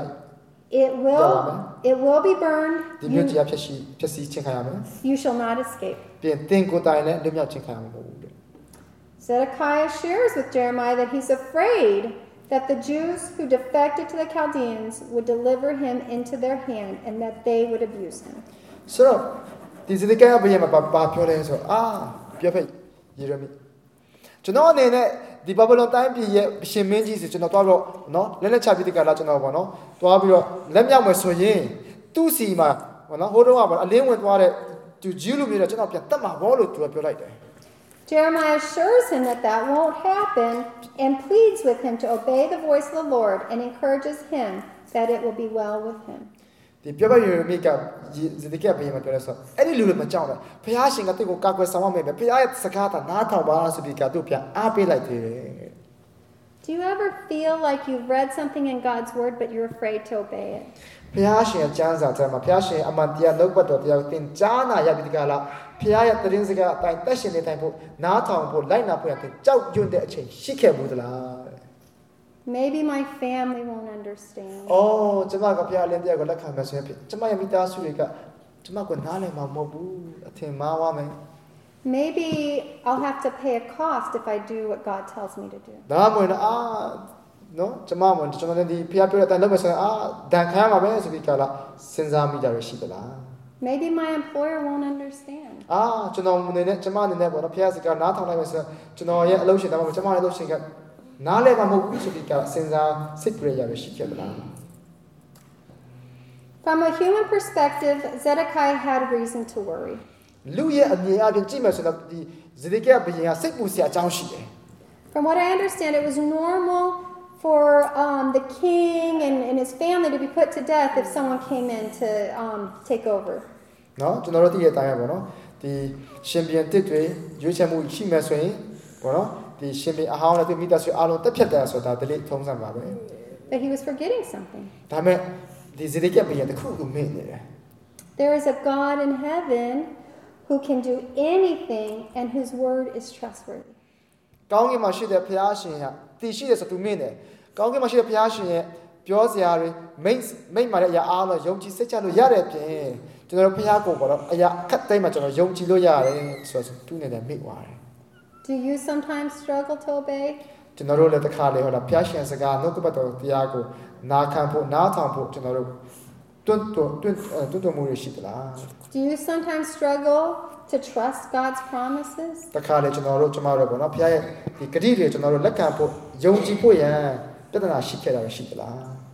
It will be burned. ဒီမြို့ကြီးကဖြစ်စီချင်းခံရမယ် You shall not escape. ပြင်တင်းကိုတိုင်နဲ့လွတ်မြောက်ချင်းခံရမှာမဟုတ်ဘူး Zedekiah shares with Jeremiah that he's afraid that the Jews who defected to the Chaldeans would deliver him into their hand and that they would abuse him. ဆိုတော့ဒီဇေဒကိယဘုရင်မှာဘာပြောလဲဆိုပြောဖက်ယေရမိကျွန်တော်အနေနဲ့ဒီဘဘလုံတိုင်းပြည်ရဲ့ရှင်မင်းကြီးစီကျွန်တော်တွားပြီးတော့နော်လက်လက်ချပြီးဒီကလာကျွန်တော်ပေါ့နော်တွားပြီးတော့လက်မြောက်မယ်ဆိုရင်သူ့စီမှာပေါ့နော်ဟိုတုန်းကပေါ့အလင်းဝင်သွားတဲ့သူဂျူးလူမျိုးတွေကျွန်တော်ပြန်တတ်မှာဘောလို့သူကပြောလိုက်တယ် Jeremiah assures him that won't happen and pleads with him to obey the voice of the Lord and encourages him that it will be well with him. ဒီပြောပါယေရမိကဇေဒကိယဘုရင်မှာပြောလဲဆိုအဲ့ဒီလူတွေမကြောက်နဲ့ဖခင်ရှင်ကသူ့ကိုကာကွယ်ဆောင်ရမယ်ပဲဖခင်ရဲ့စကားသာနားထောင်ပါဆိုပြီးကသူ့ပြန်အားပေးလိုက်တယ် Do you ever feel like you've read something in God's word but you're afraid to obey it? ဖခင်ရှင်ကျမ်းစာထဲမှာဖခင်ရှင်အမှန်တရားလောက်ပတ်တော်တရားကိုသင်ကြားနာရပြီးဒီကလာဖခင်ရဲ့တရင်စကားအတိုင်းတက်ရှင်နေတိုင်းဖို့နားထောင်ဖို့လိုက်နာဖို့ရတဲ့ကြောက်ရွံ့တဲ့အချိန်ရှိခဲ့ဘူးသလား Maybe my family won't understand. ကျမကဖခင်အလင်းတရားကိုလက်ခံမယ်ဆိုရင်ကျမရဲ့မိသားစုတွေကကျမကိုနားလည်မှာမဟုတ်ဘူးအထင်မှားသွားမယ် Maybe I'll have to pay a cost if I do what God tells me to do. ဒါမှမဟုတ်နော်ကျမမကျွန်တော်ဒီဖခင်ပြောတဲ့အတိုင်းလုပ်မယ်ဆိုရင်ဒဏ်ခံရမှာပဲဆိုပြီးကလာစဉ်းစားမိကြရရှိသလား Maybe my employer won't understand. ကျွန်တော်အနေနဲ့ကျမအနေနဲ့ပေါ့နော်ဖခင်စကားနားထောင်လိုက်မယ်ဆိုရင်ကျွန်တော်ရဲ့အလုပ်ရှင်ဒါမှမဟုတ်ကျမရဲ့အလုပ်ရှင်ကနားလဲမှာမဟုတ်ဘူးဆိုပြီးကစဉ်းစားစိတ်ကြရရရှိခဲ့သလား From a human perspective, Zedekiah had reason to worry. လူရဲ့အမြင်အပြင်ကြည့်မယ်ဆိုတော့ဒီဇေဒကိယဘုရင်ကစိတ်ပူစရာအကြောင်းရှိတယ် From what I understand, it was normal for the king and his family to be put to death if someone came in to take over. နော်ကျွန်တော်တို့သိတဲ့အတိုင်းပဲပေါ့နော်ဒီရှင်ပြန်တစ်တွေရွေးချယ်မှုရှိမယ်ဆိုရင်ပေါ့နော်ဒီရှင်ပြန်အဟောင်းနဲ့သူမိသားစုအားလုံးတက်ဖြတ်တယ်ဆိုတာဒါတလေးထုံးစံပါပဲ But he was forgetting something. ဒါမဲ့ဒီဇေဒကိယဘုရင်တခုခုမေ့နေတယ် There is a God in heaven who can do anything and whose word is trustworthy. ကောင်းကင်မှာရှိတဲ့ဘုရားရှင်ဟာတည်ရှိတယ်ဆိုသူမင်းတယ်ကောင်းကင်မှာရှိတဲ့ဘုရားရှင်ရဲ့ပြောစရာတွေမိတ်မာတဲ့အရာအားလုံးယုံကြည်စိတ်ချလို့ရတဲ့အပြင်ကျွန်တော်တို့ဘုရားကိုပေါ့နော်အရာအခက်တိုင်းမှာကျွန်တော်ယုံကြည်လို့ရတယ်ဆိုတော့သူနဲ့လည်းမိသွားတယ် Do you sometimes struggle to obey? ကျွန်တော်တို့လည်းတစ်ခါလေဟောလားဘုရားရှင်စကားနှုတ်ကပတ်တော်တရားကိုနာခံဖို့နားထောင်ဖို့ကျွန်တော်တို့တွန့်မှုတွေရှိသလား Do you sometimes struggle to trust God's promises? တခါလေကျွန်တော်တို့ပေါ့နော်ဘုရားရဲ့ဒီဂတိတွေကျွန်တော်တို့လက်ခံဖို့ယုံကြည်ဖို့ရန်ပြဿနာရှိခဲ့တာရှိသလား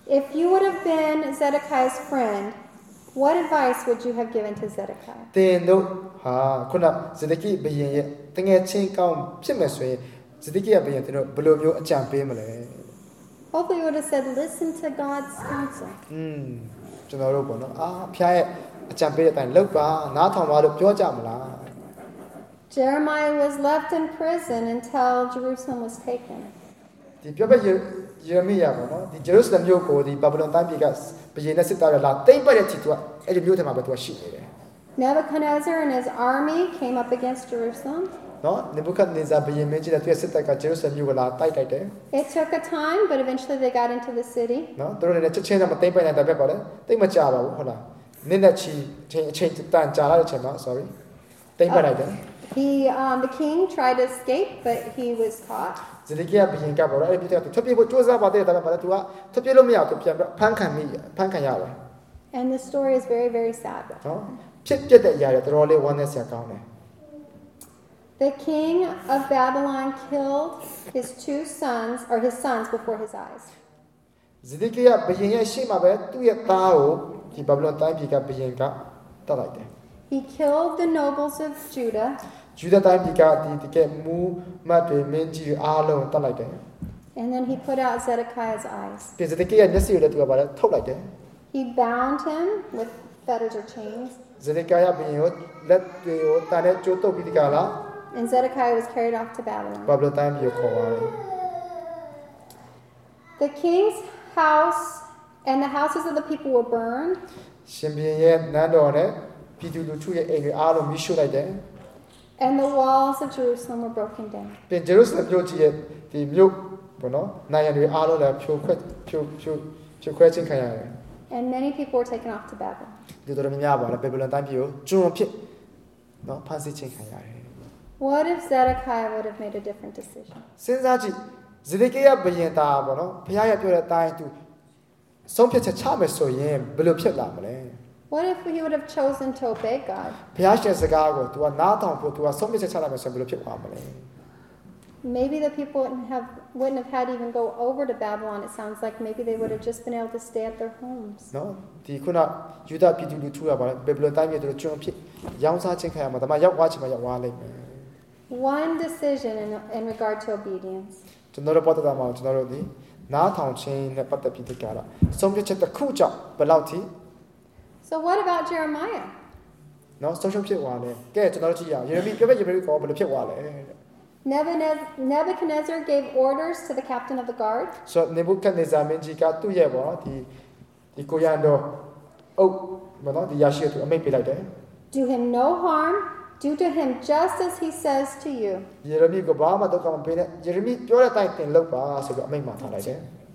If you would have been Zedekiah's friend, what advice would you have given to Zedekiah? တင်တို့ဟာခုနဇဒကိဘုရင်ရဲ့တငယ်ချင်းကောင်းဖြစ်မယ်ဆိုရင်ဇဒကိရဲ့ဘုရင်တင်တို့ဘယ်လိုမျိုးအကြံပေးမလဲ Hopefully you would have said, listen to God's counsel. ကျွန်တော်တို့ပေါ့နော်ဖျားရဲ့အကြံပေးတဲ့အတိုင်းလုပ်ပါနားထောင်ပါလို့ပြောကြမလား Jeremiah was left in prison until Jerusalem was taken. ဒီပြောပဲယေရမိယပေါ့နော်ဒီဂျေရုဆလင်မြို့ကိုဒီဘာဗလုန်တိုင်းပြည်ကဘုရင်နဲ့စစ်သားတွေလာတိမ့်ပတ်တဲ့ချီသူကအဲ့ဒီမြို့ထဲမှာပဲသူကရှိနေတယ် Nebuchadnezzar and his army came up against Jerusalem. နော်နေဗုခဒ်နေဇာဘုရင်မင်းကြီးနဲ့သူရဲ့စစ်တပ်ကဂျေရုဆလင်မြို့ကိုလာတိုက်တယ် It took a time, but eventually they got into the city. နော်သူတို့လည်းချက်ချင်းတော့မတိမ့်ပတ်နိုင်တဲ့ဘက်ပေါ့လေတိတ်မကြပါဘူးဟုတ်လားနင်းနဲ့ချီအချိန်တန်ကြာလာတဲ့အချိန်မှာ sorry တိမ့်ပတ်လိုက်တယ် The king tried to escape, but he was caught. ဇဒကိယဘုရင်ကပေါ့လေအဲ့ဒီပြည်ကထွက်ပြေးဖို့ကြိုးစားပါတယ်ဒါပေမဲ့သူကထွက်ပြေးလို့မရဘူးသူပြန်ပြီးဖမ်းခံရတယ် And the story is very, very sad. နော်ဖြစ်ပြတဲ့အရာတွေတော်တော်လေးဝမ်းနည်းစရာကောင်းတယ် The king of Babylon killed his sons before his eyes. ဇဒကိယဘုရင်ရဲ့ရှေ့မှာပဲသူ့ရဲ့သားကိုဒီဘာဗလုန်တိုင်းပြည်ကဘုရင်ကတတ်လိုက်တယ် He killed the nobles of Judah. ဂျူဒတိုင်းပြည်ကဒီတကယ်မူမတ်တွေမင်းကြီးတွေအားလုံးတတ်လိုက်တယ် And then he put out Zedekiah's eyes. ပြည်ဇဒကိယမျက်စိကိုလည်းသူကပါလဲထုတ်လိုက်တယ် He bound him with fetters or chains. ဇဒကိယဘုရင်ကိုလက်တွေကိုတာနဲ့ကျိုးတုပ်ပြီးဒီကလာ And Zedekiah was carried off to ဘာ Babylon. ဗလုန်တိုင်းပြည်ကိုခေါ်သွားတယ် The king's house and the houses of the people were burned. ရှင်ဘုရင်ရဲ့နန်းတော်နဲ့ပြည်သူလူထုရဲ့အိမ်တွေအားလုံးမိရှို့လိုက်တယ် And the walls of Jerusalem were broken down. ပြင်ဂျေရုဆလင်မြို့ကြီးရဲ့ဒီမြို့ပေါ့နော်နိုင်ငံတွေအားလုံးလည်းဖြိုခွဲခြင်းခံရတယ် And many people were taken off to Babylon. ဒီတော်များများပါလားဘေဘလုန်တိုင်းပြည်ကိုကျွန်းဖြစ်နော်ဖန်ဆီးခြင်းခံရတယ် What if Zedekiah would have made a different decision? စဉ်းစားကြည့်ဇဒကိယဘုရင်သားပေါ့နော်ဘုရားရဲ့ပြောတဲ့အတိုင်းသူဆုံးဖြတ်ချက်ချမယ်ဆိုရင်ဘယ်လိုဖြစ်လာမလဲ What if he would have chosen to obey God? ဘုရားရှင်စကားကို तू ကနားထောင်ဖို့ तू ကဆုံးဖြတ်ချက်ချလာမယ်ဆိုရင်ဘယ်လိုဖြစ်သွားမလဲ Maybe the people wouldn't have had to even go over to Babylon. It sounds like maybe they would have just been able to stay at their homes. နော်ဒီခုနယူဒပြည်သူလူထုကပါဘေဘလုန်တိုင်းပြည်သူတို့ကျွန်းဖြစ်ရောင်းစားခြင်းခံရမှာဒါမှရောက်သွားချင်မှရောက်သွားလိမ့်မယ် One decision in regard to obedience. ကျွန်တော်တို့ပတ်သက်တာမှာကျွန်တော်တို့ဒီနားထောင်ခြင်းနဲ့ပတ်သက်ပြီးဒီကရာဆုံးဖြတ်ချက်တစ်ခုကြောင့်ဘယ်လောက်ထိ So what about Jeremiah? နော်ဆုံးဖြတ်ဖြစ်သွားလဲကဲကျွန်တော်တို့ကြည့်ရအောင်ယေရမိပြောပဲယေရမိကောဘယ်လိုဖြစ်သွားလဲ Nebuchadnezzar gave orders to the captain of the guard. ဆိုနေဗုခဒ်နေဇာမင်းကြီးကသူ့ရဲ့ပေါ့ဒီကိုရန်တော်အုပ်ပေါ့နော်ဒီရရှိသူအမိန့်ပေးလိုက်တယ် Do him no harm. Do to him just as he says to you. ယေရမိကဘာမှတော့ကမပေးနဲ့ယေရမိပြောတဲ့အတိုင်းတင်လုပ်ပါဆိုပြီးအမိန့်မှာထားလိုက်တယ်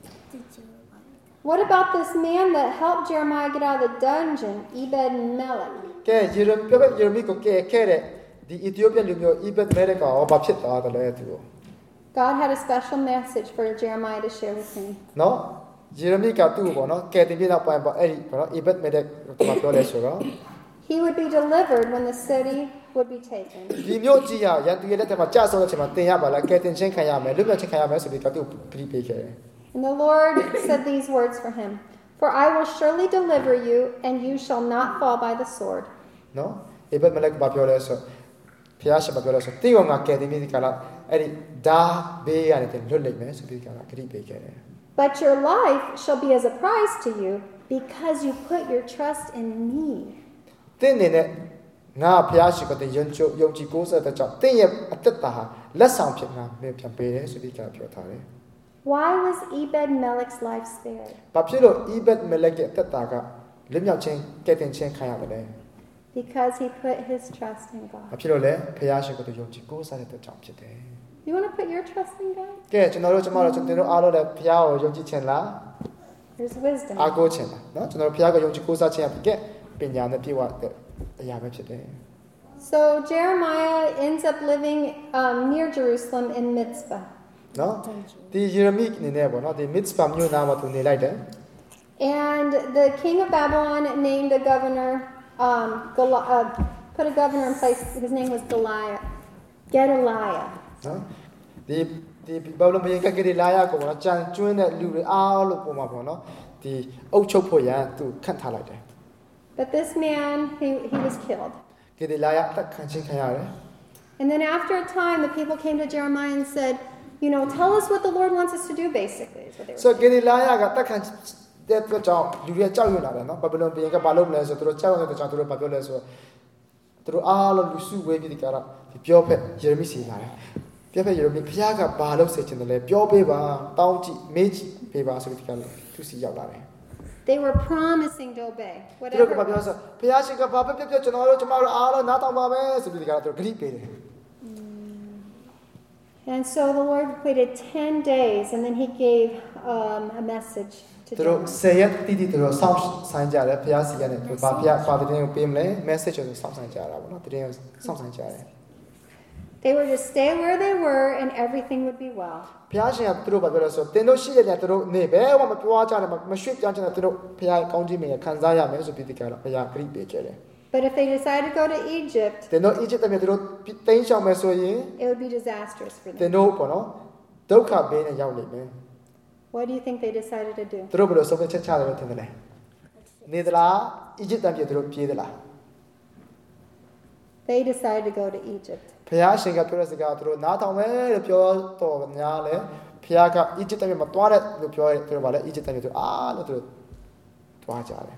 What about this man that helped Jeremiah get out of the dungeon, Ebed-Melech? ကဲယေရမိပြောပဲယေရမိကိုကဲခဲ့တဲ့ဒီ Ethiopian လူမျိုး Ebed-Melech ကဘာဖြစ်သွားတယ်လဲသူ God had a special message for Jeremiah to share with him. နော်ယေရမိကသူ့ကိုပေါ့နော်ကဲတင်ပြတော့ပိုင်ပေါ့အဲ့ဒီပေါ့နော် Ebed-Melech ကပြောလဲဆိုတော့ He would be delivered when the city would be taken. ဒီမျိုးကြီးရရန်သူရဲ့လက်ထက်မှာကြာဆုံးတဲ့အချိန်မှာတင်ရပါလားကဲတင်ချင်းခံရမယ်လွတ်မြောက်ခြင်းခံရမယ်ဆိုပြီးကသူ့ပြိပေးခဲ့တယ် And the Lord said these words for him. For I will surely deliver you, and you shall not fall by the sword. နော် Ebed-Melech ဘာပြောလဲဆိုဖျားရှင်ဘာပြောလဲဆိုတင်းရောငါကဲတင်ပြီးဒီကလာအဲ့ဒီဒါဘေးရတယ်လွတ်လိမ့်မယ်ဆိုပြီးကလာဂရိပေးခဲ့တယ် But your life shall be as a prize to you, because you put your trust in me. တင်းနေနဲ့ငါဖျားရှင်ကိုတင်ယုံကြည်ကိုးစားတဲ့ကြောင့်တင်းရဲ့အသက်တာဟာလက်ဆောင်ဖြစ်ငါမင်းပြန်ပေးတယ်ဆိုပြီးကလာပြောထားတယ် Why was Ebed-Melech's life spared? ဘာဖြစ်လို့ Ebed-Melech ရဲ့အသက်တာကလွတ်မြောက်ခြင်းကဲတင်ခြင်းခံရတယ်လဲ Because he put his trust in ဘာ God. ဖြစ်လို့လဲဖျားရှင်ကိုတင်ယုံကြည်ကိုးစားတဲ့အတွက်ကြောင့်ဖြစ်တယ် You want to put your trust in God? ကဲကျွန်တော်တို့အားလုံးလည်းဖျားကိုယုံကြည်ခြင်းလား There's wisdom. အားကိုးခြင်းလားနော်ကျွန်တော်တို့ဖျားကိုယုံကြည်ကိုးစားခြင်းကပညာနဲ့ပြည့်ဝတဲ့အရာပဲဖြစ်တယ် So Jeremiah ends up living near Jerusalem in Mitzvah. နော်ဒီယေရမိအနေနဲ့ပေါ့နော်ဒီ Mitzvah မြို့နားမှာသူနေလိုက်တယ် And the king of Babylon named a governor, put a governor in place. His name was Gedaliah. နော်ဒီဘာလို့ဘယင်ကဂရီလာယာကိုပေါ့နော်ကြံကျွန်းတဲ့လူတွေအားလို့ပုံမှာပေါ့နော်ဒီအုပ်ချုပ်ဖို့ရန်သူခန့်ထားလိုက်တယ် But this man, he was killed. ဂေဒလာယအသက်ခံခြင်းခံရတယ် And then after a time, the people came to Jeremiah and said, tell us what the Lord wants us to do, basically, is what they were so saying. ဂေဒလာယကတက်ခံတဲ့အတွက်ကြောင့်လူတွေကြောက်ရွံ့လာတယ်နော်ဘာဘီလုန်ဘုရင်ကဘာလုပ်မလဲဆိုသူတို့ကြောက်ရွံ့တဲ့ကြောင့်သူတို့ဘာပြောလဲဆိုသူတို့အားလုံးလူစုဝေးပြီးဒီကရဒီပြောဖက်ယေရမိစီလာတယ်ပြောဖက်ယေရမိဘုရားကဘာလုပ်စေချင်တယ်လဲပြောပေးပါတောင်းကြည့်မေးကြည့်ပေးပါဆိုပြီးဒီကသူစီရောက်လာတယ် They were promising to obey သူတို့က whatever. ဘာပြောဆိုဘုရားရှင်ကဘာပဲပြောကျွန်တော်တို့အားလုံးနားထောင်ပါမယ်ဆိုပြီးဒီကသူတို့ဂရိပေးတယ် And so the Lord waited 10 days, and then he gave a message to သူတို့ Jeremiah. ဆယ်ရက်တိတိသူတို့စောင့်ဆိုင်ကြတယ်ဘုရားစီကနေဘာဘုရားဘာတဲ့ကိုပေးမလဲ message ကိုစောင့်ဆိုင်ကြတာပေါ့နော်တရင်ကိုစောင့်ဆိုင်ကြတယ် They were to stay where they were, and everything would be well. ဘုရားရှင်ကသူတို့ဘာပြောလဲဆိုတင်တို့ရှိတဲ့ညသူတို့နေဘဲဟောမပြောကြတယ်မရွှေ့ပြောင်းချင်တယ်သူတို့ဘုရားကောင်းကြီးမင်းခံစားရမယ်ဆိုပြီးဒီကရဘုရားဂရိပေးခဲ့တယ် But if they decided to go to Egypt, တင်တို့ Egypt တည်းသူတို့တင်းရှောင်မယ်ဆိုရင် it would be disastrous for တင် them. တို့ပေါ့နော်ဒုက္ခဘေးနဲ့ရောက်နေမယ် What do you think they decided to do? သူတို့ဘယ်လိုဆုံးဖြတ်ချက်ချတယ်လို့ထင်တယ်လဲနေသလား Egypt တည်းပြည်သူတို့ပြေးသလား They decided to go to Egypt. ဘုရားရှင်ကပြောတဲ့စကားသူတို့နားထောင်မယ်လို့ပြောတော့များလဲဘုရားက Egypt တည်းမှာတွားတဲ့လို့ပြောရဲသူတို့ဗာလဲ Egypt တည်းသူအားလို့သူတို့တွားကြတယ်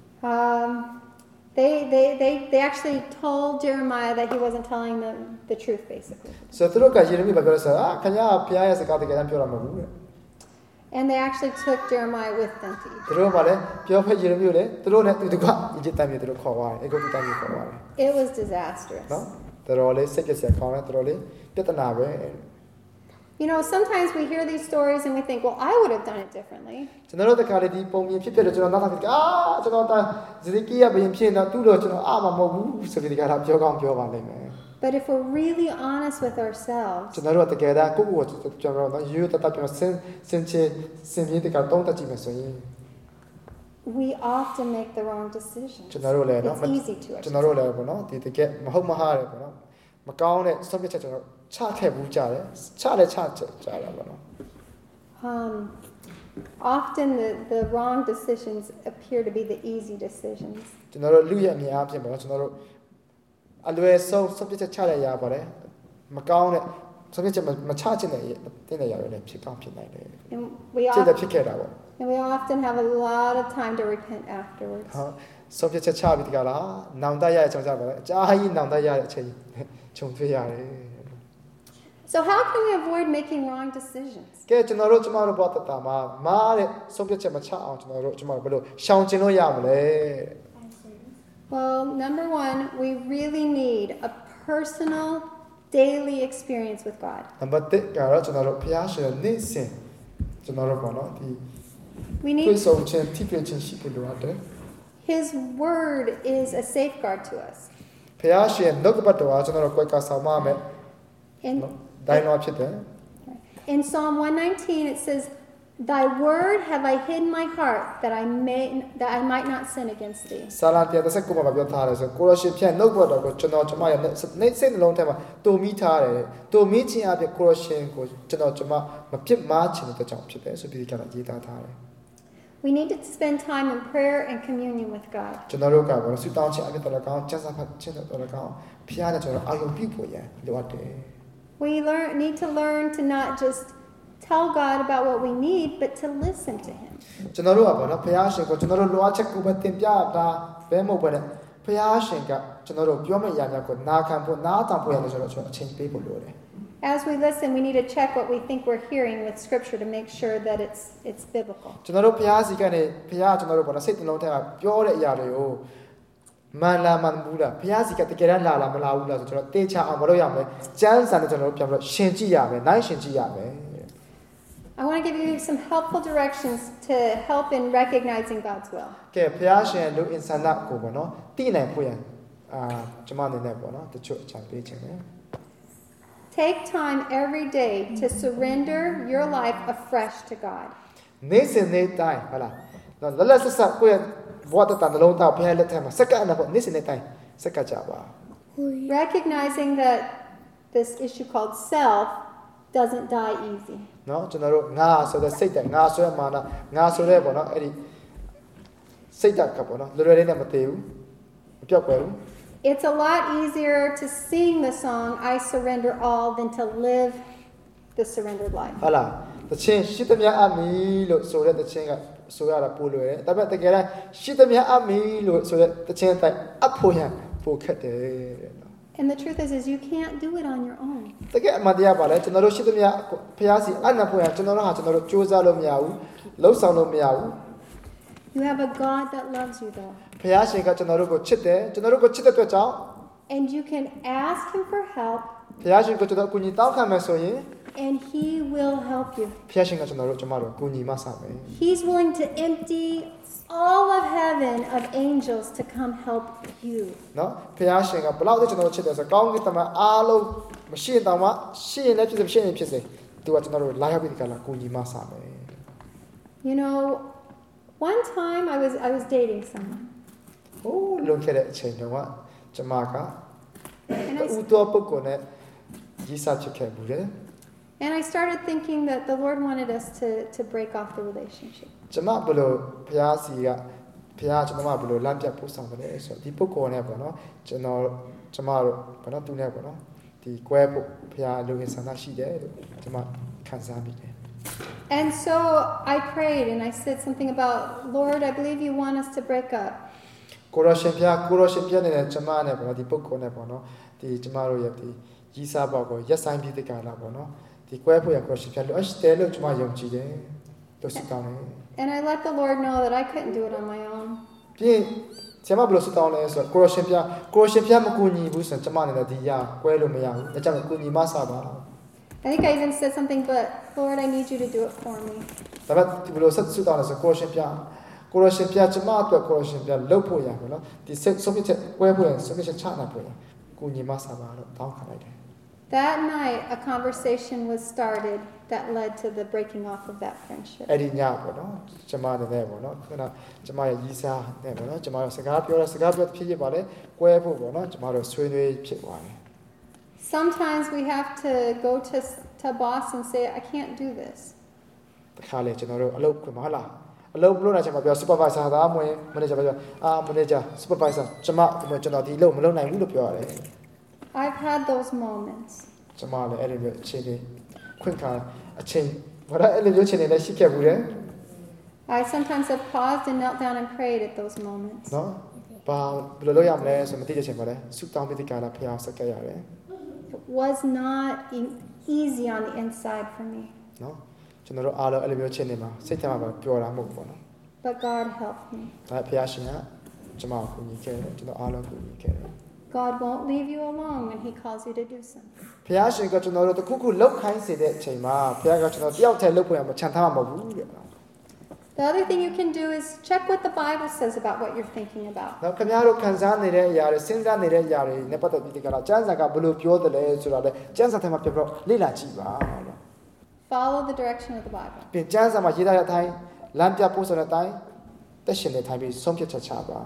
They actually told Jeremiah that he wasn't telling them the truth, basically. ဆိုတော့သူတို့ကယေရမိဘာပြောလဲဆိုတော့ခင်ဗျားဘုရားရဲ့စကားတကယ်တမ်းပြောတာမဟုတ်ဘူးတဲ့ And they actually took Jeremiah with them to Egypt. သူတို့ဗာလဲပြောဖက်ယေရမိကိုလေသူတို့နဲ့သူတို့က Egypt တည်းပြည်သူတို့ခေါ်သွားတယ်အေဂုတ်တည်းပြည်ခေါ်သွားတယ် It was disastrous. နော်တော်လေးစိတ်ကြက်စရာကောင်းတယ်တော်လေးပြဿနာပဲ Sometimes we hear these stories and we think, well, I would have done it differently. ကျွန်တော်တို့တခါလေဒီပုံမြင်ဖြစ်လို့ကျွန်တော်နောက်ထပ်ကျွန်တော်တာဇေကိယဘယင်ဖြစ်တော့သူ့တော့ကျွန်တော်မဟုတ်ဘူးဆိုပြီးဒီကရပြောကောင်းပြောပါလိမ့်မယ် But if we're really honest with ourselves, ကျွန်တော်တို့တကယ်တမ်းကိုယ့်ကိုယ်ကိုကျွန်တော်တို့ရိုးတတ်ကျွန်တော်စင်ပြေတကတုံးတတ်ကြည့်မယ်ဆိုရင် we often make the wrong decisions. ကျွန်တော်တို့လည်းနော် It's easy to ကျွန်တော်တို့လည်းပေါ့နော်ဒီတကယ်မဟုတ်မဟာတယ်ပေါ့နော်မကောင်းတဲ့ဆုံးဖြတ်ချက်ကျွန်တော်ချခဲ့ဘူးကြတယ်ချတာပေါ့နော် Often the wrong decisions appear to be the easy decisions. ကျွန်တော်တို့လူရဲ့အမြင်အဖြစ်ပေါ့နော်ကျွန်တော်တို့အလွယ်ဆုံးဆုံးဖြတ်ချက်ချရပါတယ်မကောင်းတဲ့ဆုံးဖြတ်ချက်မချချင်တဲ့ရာတွေလည်းဖြစ်ကောင်းဖြစ်နိုင်တယ် And ဖြစ်တယ်ဖြစ်ခဲ့တာပေါ့ we often have a lot of time to repent afterwards. ဟာဆုံးဖြတ်ချက်ချပြီးတကလားနောင်တရရဲ့အကြောင်းကြပါလေအကြာကြီးနောင်တရရဲ့အချိန်ခြုံတွေ့ရတယ် So how can we avoid making wrong decisions? ကဲကျွန်တော်တို့ဘောတတာမှာမားတဲ့ဆုံးဖြတ်ချက်မချအောင်ကျွန်တော်တို့ဘယ်လိုရှောင်ကျဉ်လို့ရမလဲ Well, number one, we really need a personal, daily experience with God. နံပါတ်1ကတော့ကျွန်တော်တို့ဘုရားရှင်နေ့စဉ်ကျွန်တော်တို့ပေါ့နော်ဒီ We တွေ့ need ဆုံခြင်းထိတွေ့ခြင်းရှိဖို့လိုအပ်တယ် His word is a safeguard to us. ဘုရားရှင်နှုတ်ကပတ်တော်ကကျွန်တော်တို့ကိုယ်ကဆောင်မမယ် ဒိုင်းတော်ဖြစ်တယ် In Psalm 119 it says, "Thy word have I hidden my heart that I might not sin against thee." ဆာလန်139မှာပြောထားတယ်ဆိုကိုရရှင်ဖြန့်နှုတ်ကပတ်တော်ကိုကျွန်တော်ကျမရဲ့နေ့စိတ်နှလုံးထဲမှာတုံမိထားတယ်တုံမိခြင်းအပြင်ကိုရရှင်ကိုကျွန်တော်ကျမမပြစ်မှားခြင်းတဲ့ကြောင့်ဖြစ်တယ်ဆိုပြီးကျွန်တော်ရေးသားထားတယ် We need to spend time in prayer and communion with God. ကျွန်တော်တို့ကဘာလို့ဆုတောင်းခြင်းအပြင်တော်ကောင်းကျမ်းစာဖတ်ခြင်းတော်ကောင်းဖျားတဲ့ကျွန်တော်အာရုံပြုဖို့ရန်လိုအပ်တယ် We need to learn to not just tell God about what we need, but to listen to Him. ကျွန်တော်တို့ကဘာလို့ဘုရားရှင်ကိုကျွန်တော်တို့လိုအပ်ချက်ကိုပဲတင်ပြတာဘယ်မဟုတ်ဘဲနဲ့ဘုရားရှင်ကကျွန်တော်တို့ပြောမယ့်အရာများကိုနာခံဖို့နားထောင်ဖို့ရတယ်ဆိုတော့ကျွန်တော်အချိန်ပေးဖို့လိုတယ် As we listen, we need to check what we think we're hearing with Scripture to make sure that it's biblical. ကျွန်တော်တို့ဘုရားစီကနေဘုရားကျွန်တော်တို့ဘာလို့စိတ်နှလုံးထဲမှာပြောတဲ့အရာတွေကိုမှန်လားမှန်ဘူးလားဘုရားစီကတကယ်တမ်းလာလားမလာဘူးလားဆိုကျွန်တော်တေချာအောင်မလုပ်ရမယ်ကျမ်းစာနဲ့ကျွန်တော်တို့ပြန်ပြီးတော့ရှင်ကြည့်ရမယ်နိုင်ရှင်ကြည့်ရမယ် I want to give you some helpful directions to help in recognizing God's will. ကဲဘုရားရှင်လူအင်ဆန္ဒကိုပေါ့နော်တည်နိုင်ဖို့ရန်ကျွန်မအနေနဲ့ပေါ့နော်တချို့အချမ်းပေးခြင်းတယ် Take time every day to surrender your life afresh to God. နေ့စဉ်နေ့တိုင်းဟုတ်လားနော်လလက်ဆက်ဆက်ကိုယ့်ရဲ့ဘဝတတနှလုံးသားဘုရားလက်ထက်မှာစက္ကန့်နဲ့ပေါ့နေ့စဉ်နေ့တိုင်းစက္ကန့်ကြပါ Recognizing that this issue called self doesn't die easy. နော်ကျွန်တော်တို့ငါဆိုတဲ့စိတ်တက်ငါဆိုတဲ့မာနငါဆိုတဲ့ပေါ့နော်အဲ့ဒီစိတ်တက်ကပေါ့နော်လွယ်လွယ်လေးနဲ့မသေးဘူးမပြောက်ကွယ်ဘူး It's a lot easier to sing the song I surrender all than to live the surrendered life. ဟုတ်လားတခြင်းရှိသမျှအပ်မီလို့ဆိုတဲ့တခြင်းကဆိုရတာပိုလွယ်တယ်ဒါပေမဲ့တကယ်တမ်းရှိသမျှအပ်မီလို့ဆိုတဲ့တခြင်းအတိုင်းအပ်ဖို့ရပိုခက်တယ်တဲ့နော် And the truth is you can't do it on your own. တကယ်အမှန်တရားပါလဲကျွန်တော်တို့ရှိသမျှဖျားစီအနပ်ဖို့ရကျွန်တော်တို့ဟာကျွန်တော်တို့စူးစမ်းလို့မရဘူးလှုပ်ဆောင်လို့မရဘူး You have a God that loves you though. ဖျားရှင်ကကျွန်တော်တို့ကိုချစ်တယ်ကျွန်တော်တို့ကိုချစ်တဲ့အတွက်ကြောင့် And you can ask him for help ဖျားရှင်ကိုကျွန်တော်အကူအညီတောင်းခံမယ်ဆိုရင် and he will help you. ဖျားရှင်ကကျွန်တော်တို့ကျမတို့အကူအညီမဆမယ် He's willing to empty all of heaven of angels to come help you. နော်ဖျားရှင်ကဘလောက်ကျွန်တော်တို့ချစ်တယ်ဆိုတော့ကောင်းကင်တမန်အားလုံးမရှိရင်တောင်မှရှိရင်လည်းဖြစ်စေမရှိရင်ဖြစ်စေသူကကျွန်တော်တို့လာရောက်ပြီးဒီကလာအကူအညီမဆမယ် You know, one time I was dating someone. ဟိုးလွန်ခဲ့တဲ့အချိန်တုန်းကကျမက And ဦးတော်ပုဂ္ဂိုလ်နဲ့ကြီးစားဖြစ်ခဲ့ဘူးလေ And I started thinking that the Lord wanted us to break off the relationship. ကျမဘလို့ဖျားစီကဖျားကျွန်တော်ဘလို့လမ်းပြပို့ဆောင်တယ်ဆိုတော့ဒီပုဂ္ဂိုလ်နဲ့ပေါ့နော်ကျွန်တော်ကျမတို့ပေါ့နော်သူနဲ့ပေါ့နော်ဒီကွဲဖို့ဖျားလူငယ်ဆန္ဒရှိတယ်လို့ကျမခံစားမိတယ် And so I prayed and I said something about, Lord, I believe you want us to break up. ကိုရရှင်ဖျားနေတဲ့ကျမနဲ့ပေါ့နော်ဒီပုဂ္ဂိုလ်နဲ့ပေါ့နော်ဒီကျမတို့ရဲ့ဒီကြီးစားပေါက်ကိုရက်ဆိုင်ပြီးတကလာပေါ့နော်ဒီကွဲဖို့ရကိုရရှင်ဖျားလို့အစတဲလို့ကျမယုံကြည်တယ်လို့စတောင်းတယ် And I let the Lord know that I couldn't do it on my own. ပြင်ကျမဘလို့စတောင်းလဲဆိုတော့ကိုရရှင်ဖျားမကူညီဘူးဆိုရင်ကျမနဲ့ဒီရကွဲလို့မရဘူးဒါကြောင့်ကူညီမဆပါ I think I even said something, but Lord, I need you to do it for me. ဒါပေမဲ့ဒီဘလို့ဆက်စတောင်းလဲဆိုကိုရရှင်ဖျားကျမအတွက်ကိုရရှင်ဖျားလှုပ်ဖို့ရပေါ့နော်ဒီဆုံးဖြတ်ချက်ကွဲဖို့ရဆုံးဖြတ်ချက်ချနိုင်ဖို့ရကူညီမဆပါလို့တောင်းခံလိုက်တယ် That night, a conversation was started that led to the breaking off of that friendship. အဲ့ဒီညပေါ့နော်ကျမနဲ့ပေါ့နော်ခုနကျမရဲ့ရီးစားနဲ့ပေါ့နော်ကျမတို့စကားပြောဖြစ်ပါလေကွဲဖို့ပေါ့နော်ကျမတို့ဆွေးနွေးဖြစ်သွားတယ် Sometimes we have to go to boss and say, I can't do this. တခါလေကျွန်တော်တို့အလုပ်ခွင်မဟုတ်လားအလုပ်လုပ်နေချိန်မှာပြော supervisor သားမဝင် manager ပြောmanager supervisor ကျွန်တော်ဒီအလုပ်မလုပ်နိုင်ဘူးလို့ပြောရတယ် I've had those moments. ကျွန်မလည်းအဲ့ဒီမျိုးအချိန်လေးခွင့်ခါအချိန်ဘာလဲအဲ့လိုမျိုးအချိန်လေးလည်းရှိခဲ့ဘူးတယ် I sometimes have paused and knelt down and prayed at those moments. နော်ဘာဘယ်လိုလုပ်ရမလဲဆိုမသိတဲ့ချိန်မှာလည်းဆုတောင်းပြီးဒီကလာဖျားဆက်ခဲ့ရတယ် It was not easy on the inside for me. နော်ကျွန်တော်တို့အားလုံးအဲ့လိုမျိုးချိန်နေမှာစိတ်ထဲမှာပျော်တာမဟုတ်ဘူးပေါ့နော် But God helped me. ဒါဖျားရှင်ကကျွန်မကိုကူညီခဲ့တယ်ကျွန်တော်အားလုံးကူညီခဲ့တယ် God won't leave you alone when He calls you to do something. ဖျားရှင်ကကျွန်တော်တို့တခုခုလောက်ခိုင်းစေတဲ့အချိန်မှာဖျားကကျွန်တော်တယောက်တည်းလောက်ဖို့ရမချန်ထားမှာမဟုတ်ဘူးတဲ့ The other thing you can do is check what the Bible says about what you're thinking about. နော်ခင်ဗျားတို့ခံစားနေတဲ့အရာတွေစဉ်းစားနေတဲ့အရာတွေနဲ့ပတ်သက်ပြီးဒီကလာကျမ်းစာကဘယ်လိုပြောတယ်လဲဆိုတော့လေကျမ်းစာထဲမှာပြပြလေ့လာကြည့်ပါလို့ Follow the direction of the Bible. ပြင်ကျမ်းစာမှာရေးထားတဲ့အတိုင်းလမ်းပြပို့ဆောင်တဲ့အတိုင်းတက်ရှင်တဲ့အတိုင်းပြီးဆုံးဖြတ်ချက်ချပါ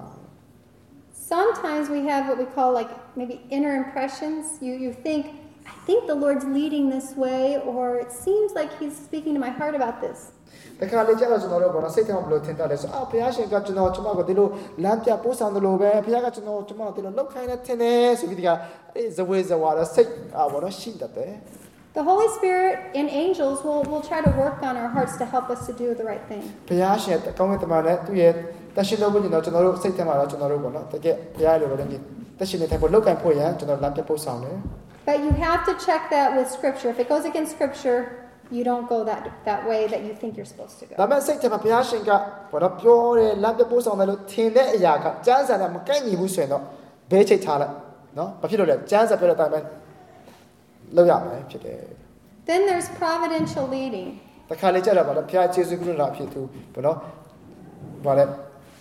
Sometimes we have what we call like maybe inner impressions. You think, I think the Lord's leading this way, or it seems like He's speaking to my heart about this. တခါလေကျတော့ကျွန်တော်တို့ကတော့စိတ်ထဲမှာဘယ်လိုထင်တတ်လဲဆိုဘုရားရှင်ကကျွန်မကိုဒီလိုလမ်းပြပို့ဆောင်တယ်လို့ပဲဘုရားကကျွန်တော်ဒီလိုလောက်ခိုင်းနေထင်တယ်ဆိုပြီးဒီကအဲဇဝေဇဝါတော့စိတ်ဘောနော်ရှိတတ်တယ် The Holy Spirit and angels will try to work on our hearts to help us to do the right thing. ဘုရားရှင်ကောင်းကင်တမန်နဲ့သူ့ရဲ့တရှင်တော်ဘုရားကျွန်တော်တို့စိတ်ထဲမှာတော့ကျွန်တော်တို့ပေါ့နော်တကယ်ဘုရားလိုလည်းတရှင်တဲ့ဘုလောက်ကင်ဖို့ရန်ကျွန်တော်လမ်းပြပို့ဆောင်တယ် But you have to check that with Scripture. If it goes against Scripture, you don't go that way that you think you're supposed to go. ဒါပေမဲ့စိတ်ထဲမှာဘုရားရှင်ကဘာတော့ပြောတယ်လမ်းပြပို့ဆောင်တယ်လို့ထင်တဲ့အရာကကျမ်းစာနဲ့မကိုက်ညီဘူးဆိုရင်တော့ဘေးချိတ်ထားလိုက်နော်ဘာဖြစ်လို့လဲကျမ်းစာပြောတဲ့အတိုင်းပဲလုပ်ရမယ်ဖြစ်တယ် Then there's providential leading. တခါလေကြတော့ဗါလဲဘုရားယေရှုခရစ်တော်အဖြစ်သူဘာနော်ဗါလဲ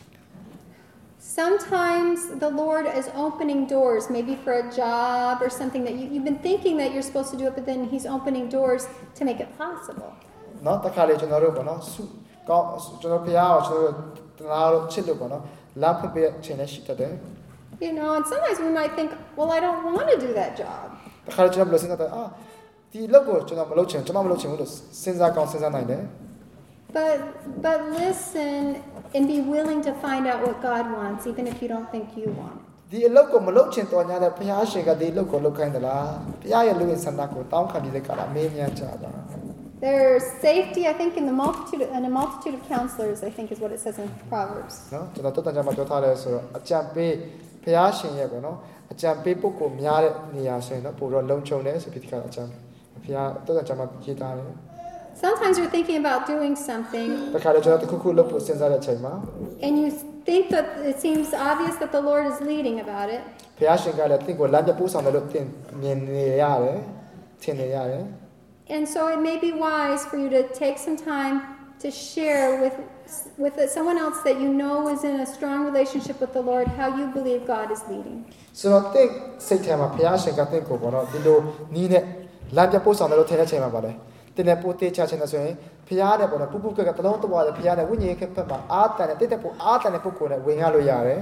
Sometimes the Lord is opening doors, maybe for a job or something that you've been thinking that you're supposed to do it, but then He's opening doors to make it possible. နော်တခါလေကျွန်တော်တို့ဗါနော်စုကောင်းကျွန်တော်ဘုရားကိုကျွန်တော်တနာလို့ချစ်လို့ဗါနော်လမ်းဖွင့်ပေးတဲ့ချိန်နဲ့ရှိတတ်တယ် You know, and sometimes we might think, well, I don't want to do that job. တခါလေကျွန်တော်ဘယ်လိုစဉ်းစားလဲဒီအလုပ်ကိုကျွန်တော်မလုပ်ချင်ကျွန်မမလုပ်ချင်ဘူးလို့စဉ်းစားကောင်းစဉ်းစားနိုင်တယ် But listen and be willing to find out what God wants, even if you don't think you want it. ဒီအလုပ်ကိုမလုပ်ချင်တော်ညာတဲ့ဘုရားရှင်ကဒီအလုပ်ကိုလုပ်ခိုင်းသလားဘုရားရဲ့လူရဲ့ဆန္ဒကိုတောင်းခံပြီးတဲ့ကလာမေးမြန်းကြပါ There's safety, I think, in a multitude of counselors, I think is what it says in Proverbs. နော်ကျွန်တော်တုတ်တန်ကြမှာပြောထားတယ်ဆိုတော့အကြံပေးဘုရားရှင်ရဲ့ပေါ့နော်အကြံပေးပုဂ္ဂိုလ်များတဲ့နေရာဆိုရင်တော့ပို့တော့လုံခြုံတယ်ဆိုပြီးဒီကအကြံဘုရားတုတ်တန်ကြမှာရေးထားတယ် Sometimes you're thinking about doing something တခါလေကျွန်တော်တခုခုလုပ်ဖို့စဉ်းစားတဲ့အချိန်မှာ and you think that it seems obvious that the Lord is leading about it. ဘုရားရှင်ကလည်းတင့်ကိုလမ်းပြပို့ဆောင်တယ်လို့သင်မြင်နေရတယ်ထင်နေရတယ် And so it may be wise for you to take some time to share with someone else that you know is in a strong relationship with the Lord how you believe God is leading. ဆိုတော့တင့်စိတ်ထဲမှာဘုရားရှင်ကတင့်ကိုပေါ့နော်ဒီလိုနီးနဲ့လမ်းပြပို့ဆောင်တယ်လို့ထင်တဲ့ချိန်မှာပါလေတင်တဲ့ပို့သေးချခြင်းနဲ့ဆိုရင်ဘုရားနဲ့ပေါ့နော်ပူပူကတလုံးတပွားတယ်ဘုရားနဲ့ဝိညာဉ်ခက်ဖက်မှာအာတန်နဲ့တဲ့ပို့အာတန်နဲ့ပုဂ္ဂိုလ်နဲ့ဝင်ရလို့ရတယ်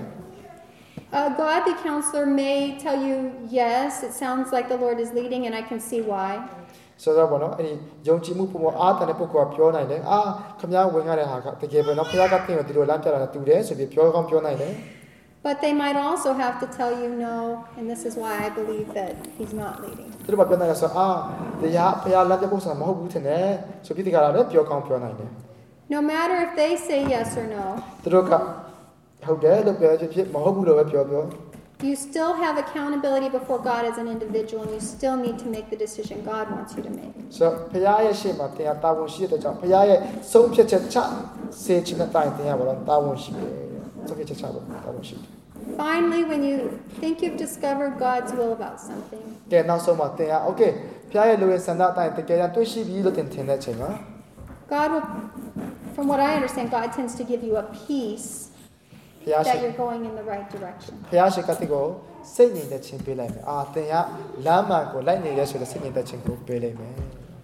A godly counselor may tell you, yes, it sounds like the Lord is leading and I can see why. ဆိုတော့ပေါ့နော်အဲ့ဒီယုံကြည်မှုပုံပေါ်အာတန်တဲ့ပုဂ္ဂိုလ်ကပြောနိုင်တယ်အာခမည်းဝင်ရတဲ့ဟာကတကယ်ပဲနော်ဘုရားကတင့်ကိုဒီလိုလမ်းပြတာနဲ့တူတယ်ဆိုပြီးပြောကောင်းပြောနိုင်တယ် But they might also have to tell you no, and this is why I believe that he's not leading. သူတို့ကပြောနိုင်တယ်ဆိုအာတရားဘုရားလမ်းပြပို့ဆောင်မဟုတ်ဘူးထင်တယ်ဆိုပြီးဒီကလာလည်းပြောကောင်းပြောနိုင်တယ် No matter if they say yes or no, သူတို့ကဟုတ်တယ်လို့ပြောဖြစ်မဟုတ်ဘူးလို့ပဲပြော you still have accountability before God as an individual, and you still need to make the decision God wants you to make. ဆိုဘုရားရဲ့ရှေ့မှာတင်တာဝန်ရှိတဲ့ကြောင့်ဘုရားရဲ့ဆုံးဖြတ်ချက်ချစေချင်တဲ့တိုင်တင်ရပါတော့တာဝန်ရှိတယ်ဆုံးဖြတ်ချက်ချဖို့တာဝန်ရှိတယ် Finally, when you think you've discovered God's will about something, ကဲနောက်ဆုံးမှာတင်ရโอเคဘုရားရဲ့လူရဲ့စံတာအတိုင်းတကယ်တွေ့ရှိပြီလို့တင်တဲ့အချိန်မှာ God will, from what I understand, God tends to give you a peace that you're going in the right direction. ဘုရားရှိခိုးတဲ့ကိုစိတ်ငြိမ်တဲ့ခြင်းပေးလိုက်မယ်အာတင်ရလမ်းမှန်ကိုလိုက်နေရဲဆိုတဲ့စိတ်ငြိမ်တဲ့ခြင်းကိုပေးလိုက်မယ်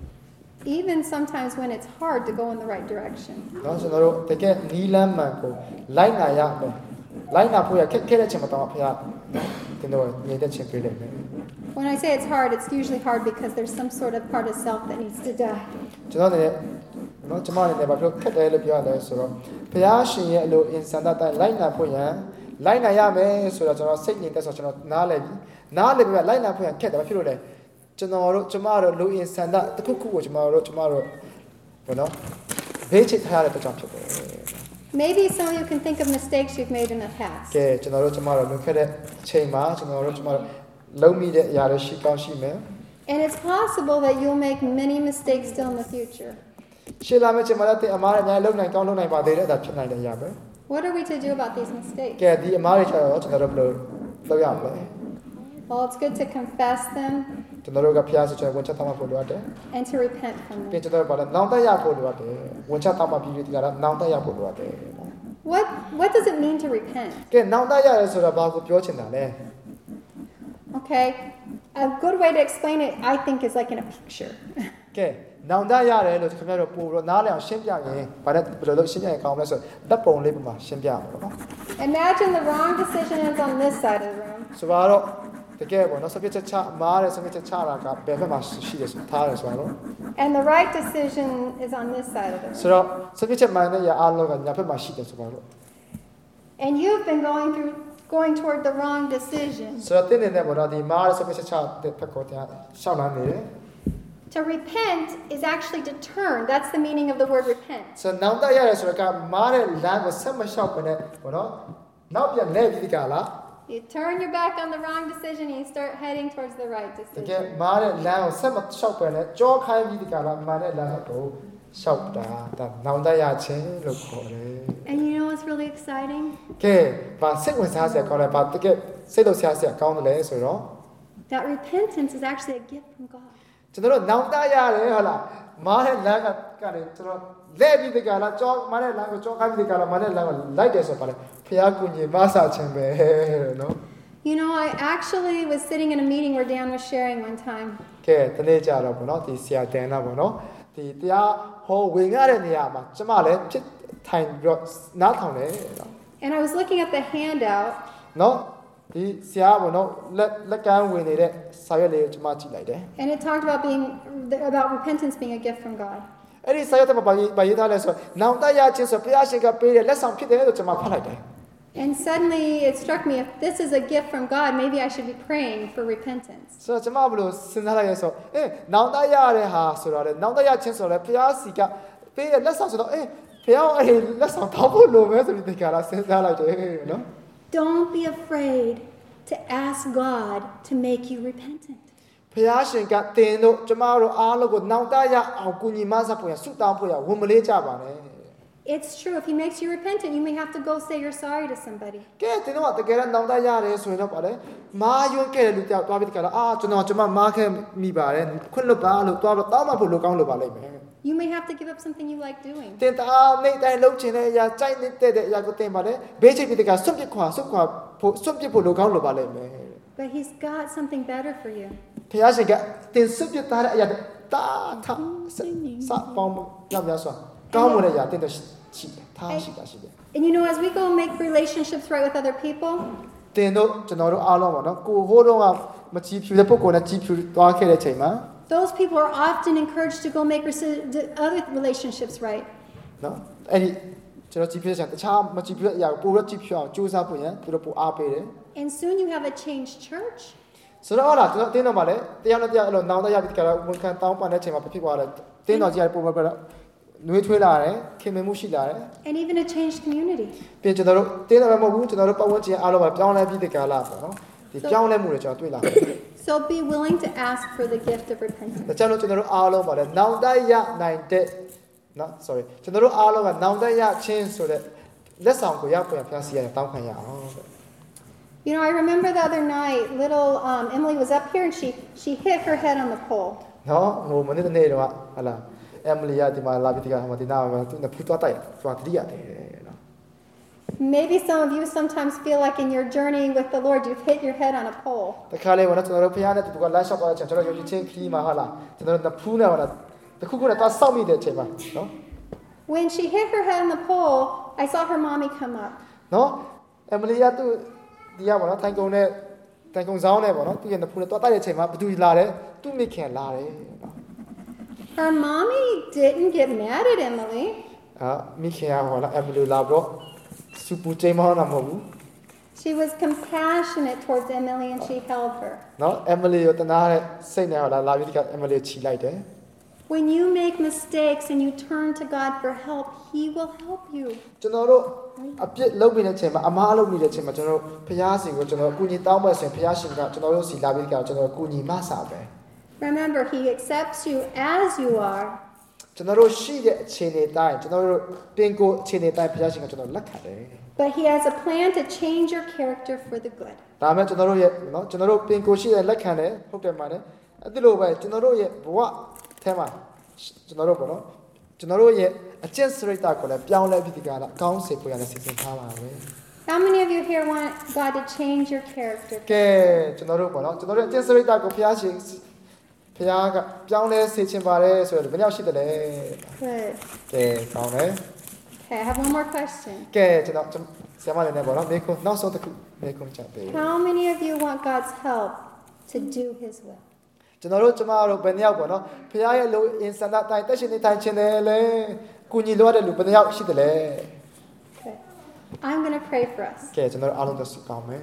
Even sometimes when it's hard to go in the right direction. နော်ကျွန်တော်တို့တကယ်နီးလမ်းမှန်ကိုလိုက်နာရမယ်လိုက်နာဖို့ရခက်ခဲတဲ့ခြင်းမတော်ဘုရားတင်တော့ငြိမ်တဲ့ခြင်းပေးလိုက်မယ် When I say it's hard, it's usually hard because there's some sort of part of self that needs to die. ကျွန်တော်လည်းနော်ကျွန်မလည်းဘာဖြစ်ခက်တယ်လို့ပြောရတယ်ဆိုတော့ဘုရားရှင်ရဲ့အလိုအင်စံတိုင်းလိုက်နာဖို့ရန်လိုက်နာရမယ်ဆိုတော့ကျွန်တော်စိတ်ငြိမ်သက်ဆိုကျွန်တော်နားလည်ပြီးလိုက်နာဖို့ရန်ခက်တယ်ဘာဖြစ်လို့လဲကျွန်တော်တို့ကျမတို့လူအင်စံတခုခုကိုကျမတို့ဘောနော်ဘေးချထားရတဲ့ကြောင့်ဖြစ်တယ် Maybe some of you can think of mistakes you've made in the past. ကဲကျွန်တော်တို့ကျမတို့လွန်ခဲ့တဲ့အချိန်မှာကျွန်တော်တို့လုံးမိတဲ့အရာတွေရှိကောင်းရှိမယ် And it's possible that you'll make many mistakes still in the future. ရှေ့လာမယ့်ချိန်မှာလည်းအမားတွေအများလုံးနိုင်ကောင်းလုံးနိုင်ပါသေးတယ်ဒါဖြစ်နိုင်တဲ့အရာပဲ What are we to do about these mistakes? ကဲဒီအမားတွေကျတော့ကျွန်တော်တို့ဘယ်လိုလုပ်ရမလဲ Well, it's good to confess them ကျွန်တော်တို့ကဖျားဆိုချင်ဝန်ချတောင်းဖို့လိုအပ်တယ် and to repent from ကဲ them. ကျွန်တော်တို့ဘာလဲနောင်တရဖို့လိုအပ်တယ်ဝန်ချတောင်းမှပြီးပြီးဒီကလာနောင်တရဖို့လိုအပ်တယ် What does it mean to repent? ကဲနောင်တရတယ်ဆိုတော့ဘာကိုပြောချင်တာလဲ Okay, a good way to explain it, I think, is like in a picture. ကဲနောင်တရတယ်လို့ခင်ဗျားတို့ပို့တော့နားလည်အောင်ရှင်းပြရင်ဘာလဲဘယ်လိုလုပ်ရှင်းပြရင်ကောင်းမလဲဆိုဓာတ်ပုံလေးမှာရှင်းပြမှာပေါ့နော် Imagine the wrong decision is on this side of the room. ဆိုတော့တကယ်ပေါ့နော်စပစ်ချက်ချမားတယ်စပစ်ချက်ချတာကဘယ်ဘက်မှာရှိတယ်ဆိုထားတယ်ဆိုတော့ And the right decision is on this side of the room. ဆိုတော့စပစ်ချက်မှန်တဲ့ရအားလုံးကညာဘက်မှာရှိတယ်ဆိုတော့ And you've been going toward the wrong decision. ဆိုတော့တင်းနေတဲ့ပေါ့နော်ဒီမားတဲ့စပစ်ချက်ချတဲ့ဘက်ကိုတရားရှောက်လာနေတယ် To repent is actually to turn. That's the meaning of the word repent. ဆိုတော့နောင်တရတယ်ဆိုတော့ကမားတဲ့လမ်းကိုဆက်မလျှောက်ဘဲနဲ့ပေါ့နော်နောက်ပြန်လဲပြီးဒီကလာ You turn your back on the wrong decision and you start heading towards the right တကယ် decision. မားတဲ့လမ်းကိုဆက်မလျှောက်ဘဲနဲ့ကြောခိုင်းပြီးဒီကလာမားတဲ့လမ်းကိုလျှောက်တာဒါနောင်တရခြင်းလို့ခေါ်တယ် And you know what's really exciting? ကဲဗာစိတ်ဝင်စားစရာကောင်းတယ်ဗာတကယ်စိတ်လို့ဆရာကောင်းတယ်လေဆိုတော့ That repentance is actually a gift from God. ကျွန်တော်တို့နောင်တရတယ်ဟုတ်လားမားတဲ့လမ်းကနေကျွန်တော်လဲပြီးဒီကလာကြောမားတဲ့လမ်းကိုကြောခိုင်းပြီးဒီကလာမားတဲ့လမ်းကိုလိုက်တယ်ဆိုပါလေဖျားကူညီမဆာခြင်းပဲနော် You know, I actually was sitting in a meeting where Dan was sharing one time. ကဲတနေ့ကြတော့ပေါ့နော်ဒီဆရာတန်တာပေါ့နော်ဒီတရားဟောဝင်ရတဲ့နေရာမှာကျမလည်းဖြစ်ထိုင်ပြီးတော့နားထောင်တယ်နော် And I was looking at the handout. နော်ဒီဆရာပေါ့နော်လက်ကမ်းဝင်နေတဲ့စာရွက်လေးကိုကျွန်မကြည့်လိုက်တယ် And it talked about repentance being a gift from God. အဲ့ဒီစာရွက်ထဲမှာဘာရေးထားလဲဆိုတော့နောင်တရခြင်းဆိုဘုရားရှင်ကပေးတဲ့လက်ဆောင်ဖြစ်တယ်လို့ကျွန်မဖတ်လိုက်တယ် And suddenly it struck me, if this is a gift from God, maybe I should be praying for repentance. ဆိုတော့ကျွန်မဘယ်လိုစဉ်းစားလိုက်လဲဆိုတော့နောင်တရရတဲ့ဟာဆိုတော့လေနောင်တရခြင်းဆိုတော့ဘုရားစီကပေးတဲ့လက်ဆောင်ဆိုတော့ဘုရားအဲ့လက်ဆောင်တောင်းဖို့လိုမယ်ဆိုပြီးဒီကရာစဉ်းစားလိုက်တယ်နော် Don't be afraid to ask God to make you repentant. ဘုရားရှင်ကတင်တို့ကျမတို့အားလုံးကိုနောင်တရအောင်ကူညီမဆပ်ဖို့ရဆုတောင်းဖို့ရဝန်မလေးကြပါနဲ့ It's true. If He makes you repentant, you may have to go say you're sorry to somebody. ကဲတင်တို့ကတကယ်တော့နောင်တရတယ်ဆိုရင်တော့ပါတယ်မာယွန်းခဲ့တဲ့လူတယောက်တွားပြီးတကယ်တော့ကျွန်မမားခဲ့မိပါတယ်ခွင့်လွတ်ပါလို့တွားတော့တောင်းမှဖို့လိုကောင်းလို့ပါလိမ့်မယ် You may have to give up something you like doing. တင်တာနေတိုင်းလှုပ်ချင်တဲ့အရာကြိုက်တဲ့အရာကိုတင်ပါတယ်ဘေးချိတ်ပြီးတကယ်စွန့်ပစ်ဖို့လိုကောင်းလို့ပါလိမ့်မယ် But He's got something better for you. ဘုရားရှင်ကတင်စွန့်ပစ်ထားတဲ့အရာတာထစပေါင်းရောက်များစွာကောင်းမွန်တဲ့အရာတင်တော့ရှိတယ်ထားရှိတာရှိတယ် And you know, as we go and make relationships right with other people, တင်တို့ကျွန်တော်တို့အားလုံးပါနော်ကိုဟိုးတော့ကမကြည့်ဖြူတဲ့ပုဂ္ဂိုလ်နဲ့ကြည့်ဖြူသွားခဲ့တဲ့ချိန်မှာ those people are often encouraged to go make other relationships right. နော်အဲ့ဒီကျွန်တော်ကြည့်ဖြူတဲ့ချိန်တခြားမကြည့်ဖြူတဲ့အရာကိုပိုတော့ကြည့်ဖြူအောင်ကြိုးစားဖို့ရန်သူတို့ပိုအားပေးတယ် And soon you have a changed church. ဆိုတော့ကျွန်တော်တင်းတော့ပါလေတရားနဲ့တရားအဲ့လိုနောင်တရပြီးကြတော့ဝန်ခံတောင်းပန်တဲ့ချိန်မှာဖြစ်သွားတယ်တင်းတော်ကြီးကပို့ပြီးတော့နွေးထွေးလာတယ်ခင်မင်မှုရှိလာတယ် And even a changed community. ပြင်ကျွန်တော်တို့တင်းတယ်မဟုတ်ဘူးကျွန်တော်တို့ပတ်ဝန်းကျင်အားလုံးမှာပြောင်းလဲပြီးတဲ့ကာလပေါ့နော်ဒီပြောင်းလဲမှုတွေကျွန်တော်တွေ့လာတယ် So be willing to ask for the gift of repentance. ဒါကြောင့်ကျွန်တော်တို့အားလုံးပါလေနောင်တရနိုင်တဲ့နော် sorry ကျွန်တော်တို့အားလုံးကနောင်တရချင်းဆိုတဲ့လက်ဆောင်ကိုရောက်ပြန်ဖျားစီရတယ်တောင်းခံရအောင် You know, I remember the other night, little Emily was up here and she hit her head on the pole. နော်ဟိုမနေ့တနေ့တော့ဟာလာအမ်မလီယာဒီမှာလာပြီးဒီကဟိုဒီနာမှာသူနဲ့ဖူးသွားတိုက်သွားတတိရတယ်နော် Maybe some of you sometimes feel like in your journey with the Lord you've hit your head on a pole. တခါလေကျွန်တော်တို့ဖျားနဲ့တူကလမ်းလျှောက်သွားတဲ့ချိန်ကျွန်တော်ယုံကြည်ခြင်းခီးမှာဟာလာကျွန်တော်တို့ဖူးနဲ့ဟာလာတခုခုနဲ့သွားစောက်မိတဲ့ချိန်မှာနော် When she hit her head on the pole, I saw her mommy come up. နော်အမ်မလီယာသူဒီကပေါ့နော်ထိုင်ကုန်နဲ့တိုင်ကုန်ဆောင်နဲ့ပေါ့နော်သူရဲ့ဖူးနဲ့သွားတိုက်တဲ့ချိန်မှာဘသူလာတယ်သူ့မိခင်လာတယ်နော် Her mommy didn't get mad at Emily. မိခင်ကဟောလာအမ်မလီလာတော့စူပူချိန်မဟုတ်တာမဟုတ်ဘူး She was compassionate towards Emily and she held her. နော်အမ်မလီကိုတနာတဲ့စိတ်နဲ့ဟောလာပြီးဒီကအမ်မလီကိုချီလိုက်တယ် When you make mistakes and you turn to God for help, He will help you. ကျွန်တော်တို့အပြစ်လုပ်နေတဲ့ချိန်မှာအမားလုပ်နေတဲ့ချိန်မှာကျွန်တော်တို့ဖျားစီကိုကျွန်တော်အကူအညီတောင်းမယ်ဆိုရင်ဖျားရှင်ကကျွန်တော်တို့စီလာပြီးကြတော့ကျွန်တော်အကူအညီမဆာပဲ Remember, He accepts you as you are. ကျွန်တော်တို့ရှိတဲ့အခြေအနေတိုင်းကျွန်တော်တို့ပြင်ကိုအခြေအနေတိုင်းဖျားရှင်ကကျွန်တော်လက်ခံတယ် But He has a plan to change your character for the good. ဒါမှကျွန်တော်တို့ရဲ့နော်ကျွန်တော်တို့ပြင်ကိုရှိတဲ့လက်ခံတယ်ဟုတ်တယ်မှာねအဲ့ဒီလိုပဲကျွန်တော်တို့ရဲ့ဘဝထဲမှာကျွန်တော်တို့ပေါ့နော်ကျွန်တော်တို့ရဲ့အကျင့်စရိတ်တာကိုလည်းပြောင်းလဲပြီးဒီကလာအကောင်းစေဖို့ရတဲ့စီစဉ်ထားပါပဲ How many of you here want God to change your character? ကဲကျွန်တော်တို့ပေါ့နော်ကျွန်တော်တို့အကျင့်စရိတ်တာကိုဖျားရှင်ဖျားကပြောင်းလဲစေချင်ပါတယ်ဆိုတော့ဘယ်နှယောက်ရှိတယ်လဲ Good. ကဲကောင်းတယ် Okay, I have one more question. ကဲကျွန်တော်ဆရာမလည်းပေါ့နော်မေခွန်းနောက်ဆုံးတစ်ခုမေခွန်းချပေး How many of you want God's help to do His will? ကျွန်တော်တို့ကျမတို့ဘယ်နှယောက်ပေါ့နော်ဖျားရဲ့လူအင်စန္ဒတိုင်းတက်ရှင်နေတိုင်းခြင်းတယ်လေကုညီလိုရတဲ့လူဘယ်နှယောက်ရှိတယ်လဲ Okay. I'm going to pray for us. ကဲကျွန်တော်အားလုံးတို့ဆုတောင်းမယ်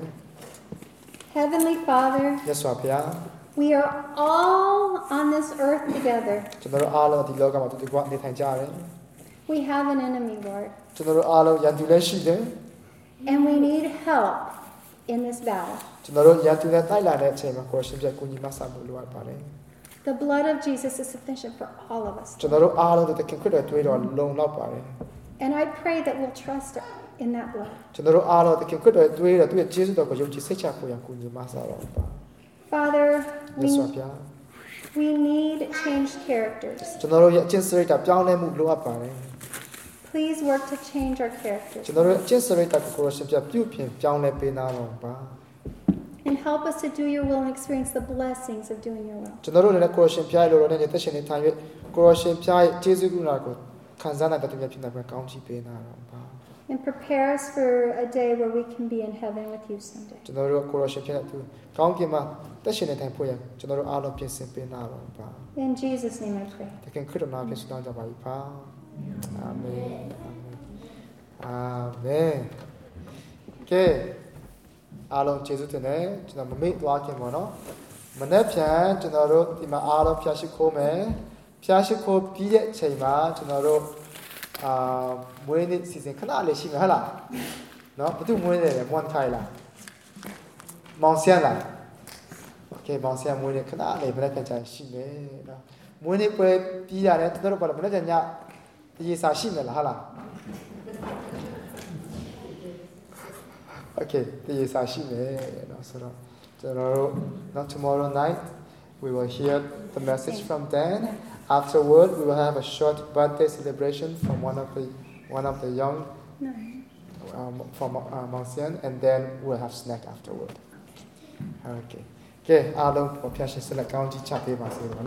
Heavenly Father, ယေရှုဖျား we are all on this earth together. ကျွန်တော်တို့အားလုံးဒီလောကမှာတူတူကနေထိုင်ကြတယ် We have an enemy, Lord, ကျွန်တော်တို့အားလုံးရန်သူလည်းရှိတယ် and we need help in this battle. ကျွန်တော်တို့ရန်သူနဲ့တိုက်လာတဲ့အချိန်မှာကိုယ်ရှင်ပြကုညီမဆာမှုလိုအပ်ပါတယ် The blood of Jesus is sufficient for all of us. ကျွန်တော်တို့အားလုံးတခင်ခွတ်တဲ့တွေးတော်လုံလောက်ပါတယ် And I pray that we'll trust in that blood. ကျွန်တော်တို့အားလုံးတခင်ခွတ်တဲ့တွေးတော်သူရဲ့ယေရှုတော်ကိုယုံကြည်စိတ်ချဖို့ရန်ကုညီမဆာတော်ပါ Father, ယေရှုဖျား we need changed characters. ကျွန်တော်တို့ရဲ့အကျင့်စရိတ်တာပြောင်းလဲမှုလိုအပ်ပါတယ် Please work to change our characters ကျွန်တော်တို့အကျင့်စရိတ်တာကိုကိုယ်ရှင်ပြပြုပြင်ပြောင်းလဲပေးနာတော်ပါ and help us to do your will and experience the blessings of doing your will. ကျွန်တော်တို့လည်းကိုယ်ရှင်ဖျားရဲ့လိုတော်နဲ့တက်ရှင်နေထိုင်၍ကိုယ်ရှင်ဖျားရဲ့ကျေးဇူးကုနာကိုခံစားနိုင်တဲ့တကယ်ဖြစ်နေပဲကောင်းချီးပေးနာတော့ပါ And prepare us for a day where we can be in heaven with you someday. ကျွန်တော်တို့ကိုရရှင်ဖြစ်တဲ့သူကောင်းကင်မှာတက်ရှင်နေတိုင်းဖို့ရကျွန်တော်တို့အားလုံးပြင်ဆင်ပေးနာတော့ပါ In Jesus' name I pray. တကယ်ခရစ်တော်နာမဖြင့်ဆုတောင်းကြပါ၏ပါအာမင်အာမင်ကဲအားလုံးကျေးဇူးတင်တယ်ကျွန်တော်မမေ့သွားခင်ပေါ့နော်မနေ့ပြန်ကျွန်တော်တို့ဒီမှာအားလုံးဖျားရှိခိုးမယ်ဖျားရှိခိုးပြီးတဲ့အချိန်မှာကျွန်တော်တို့မွေးနေ့စီစဉ်ခဏလေးရှိမှာဟုတ်လားနော်ဘယ်သူမွေးနေလဲမွန်ထိုင်လားမောင်ဆန်လားโอเคမောင်ဆန်မွေးနေ့ခဏလေးမနေ့ပြန်ကြရှိမယ်နော်မွေးနေ့ပွဲပြီးရတယ်ကျွန်တော်တို့ဘာလို့မနေ့ပြန်ညဒီစာရှိမယ်လားဟုတ်လား Okay, the Yesashime, so tomorrow night we will hear the message from Dan. Afterward, we will have a short birthday celebration from one of the young from Monsian, and then we'll have snack afterward. Okay, along for Piashi Select County Chape Masiro.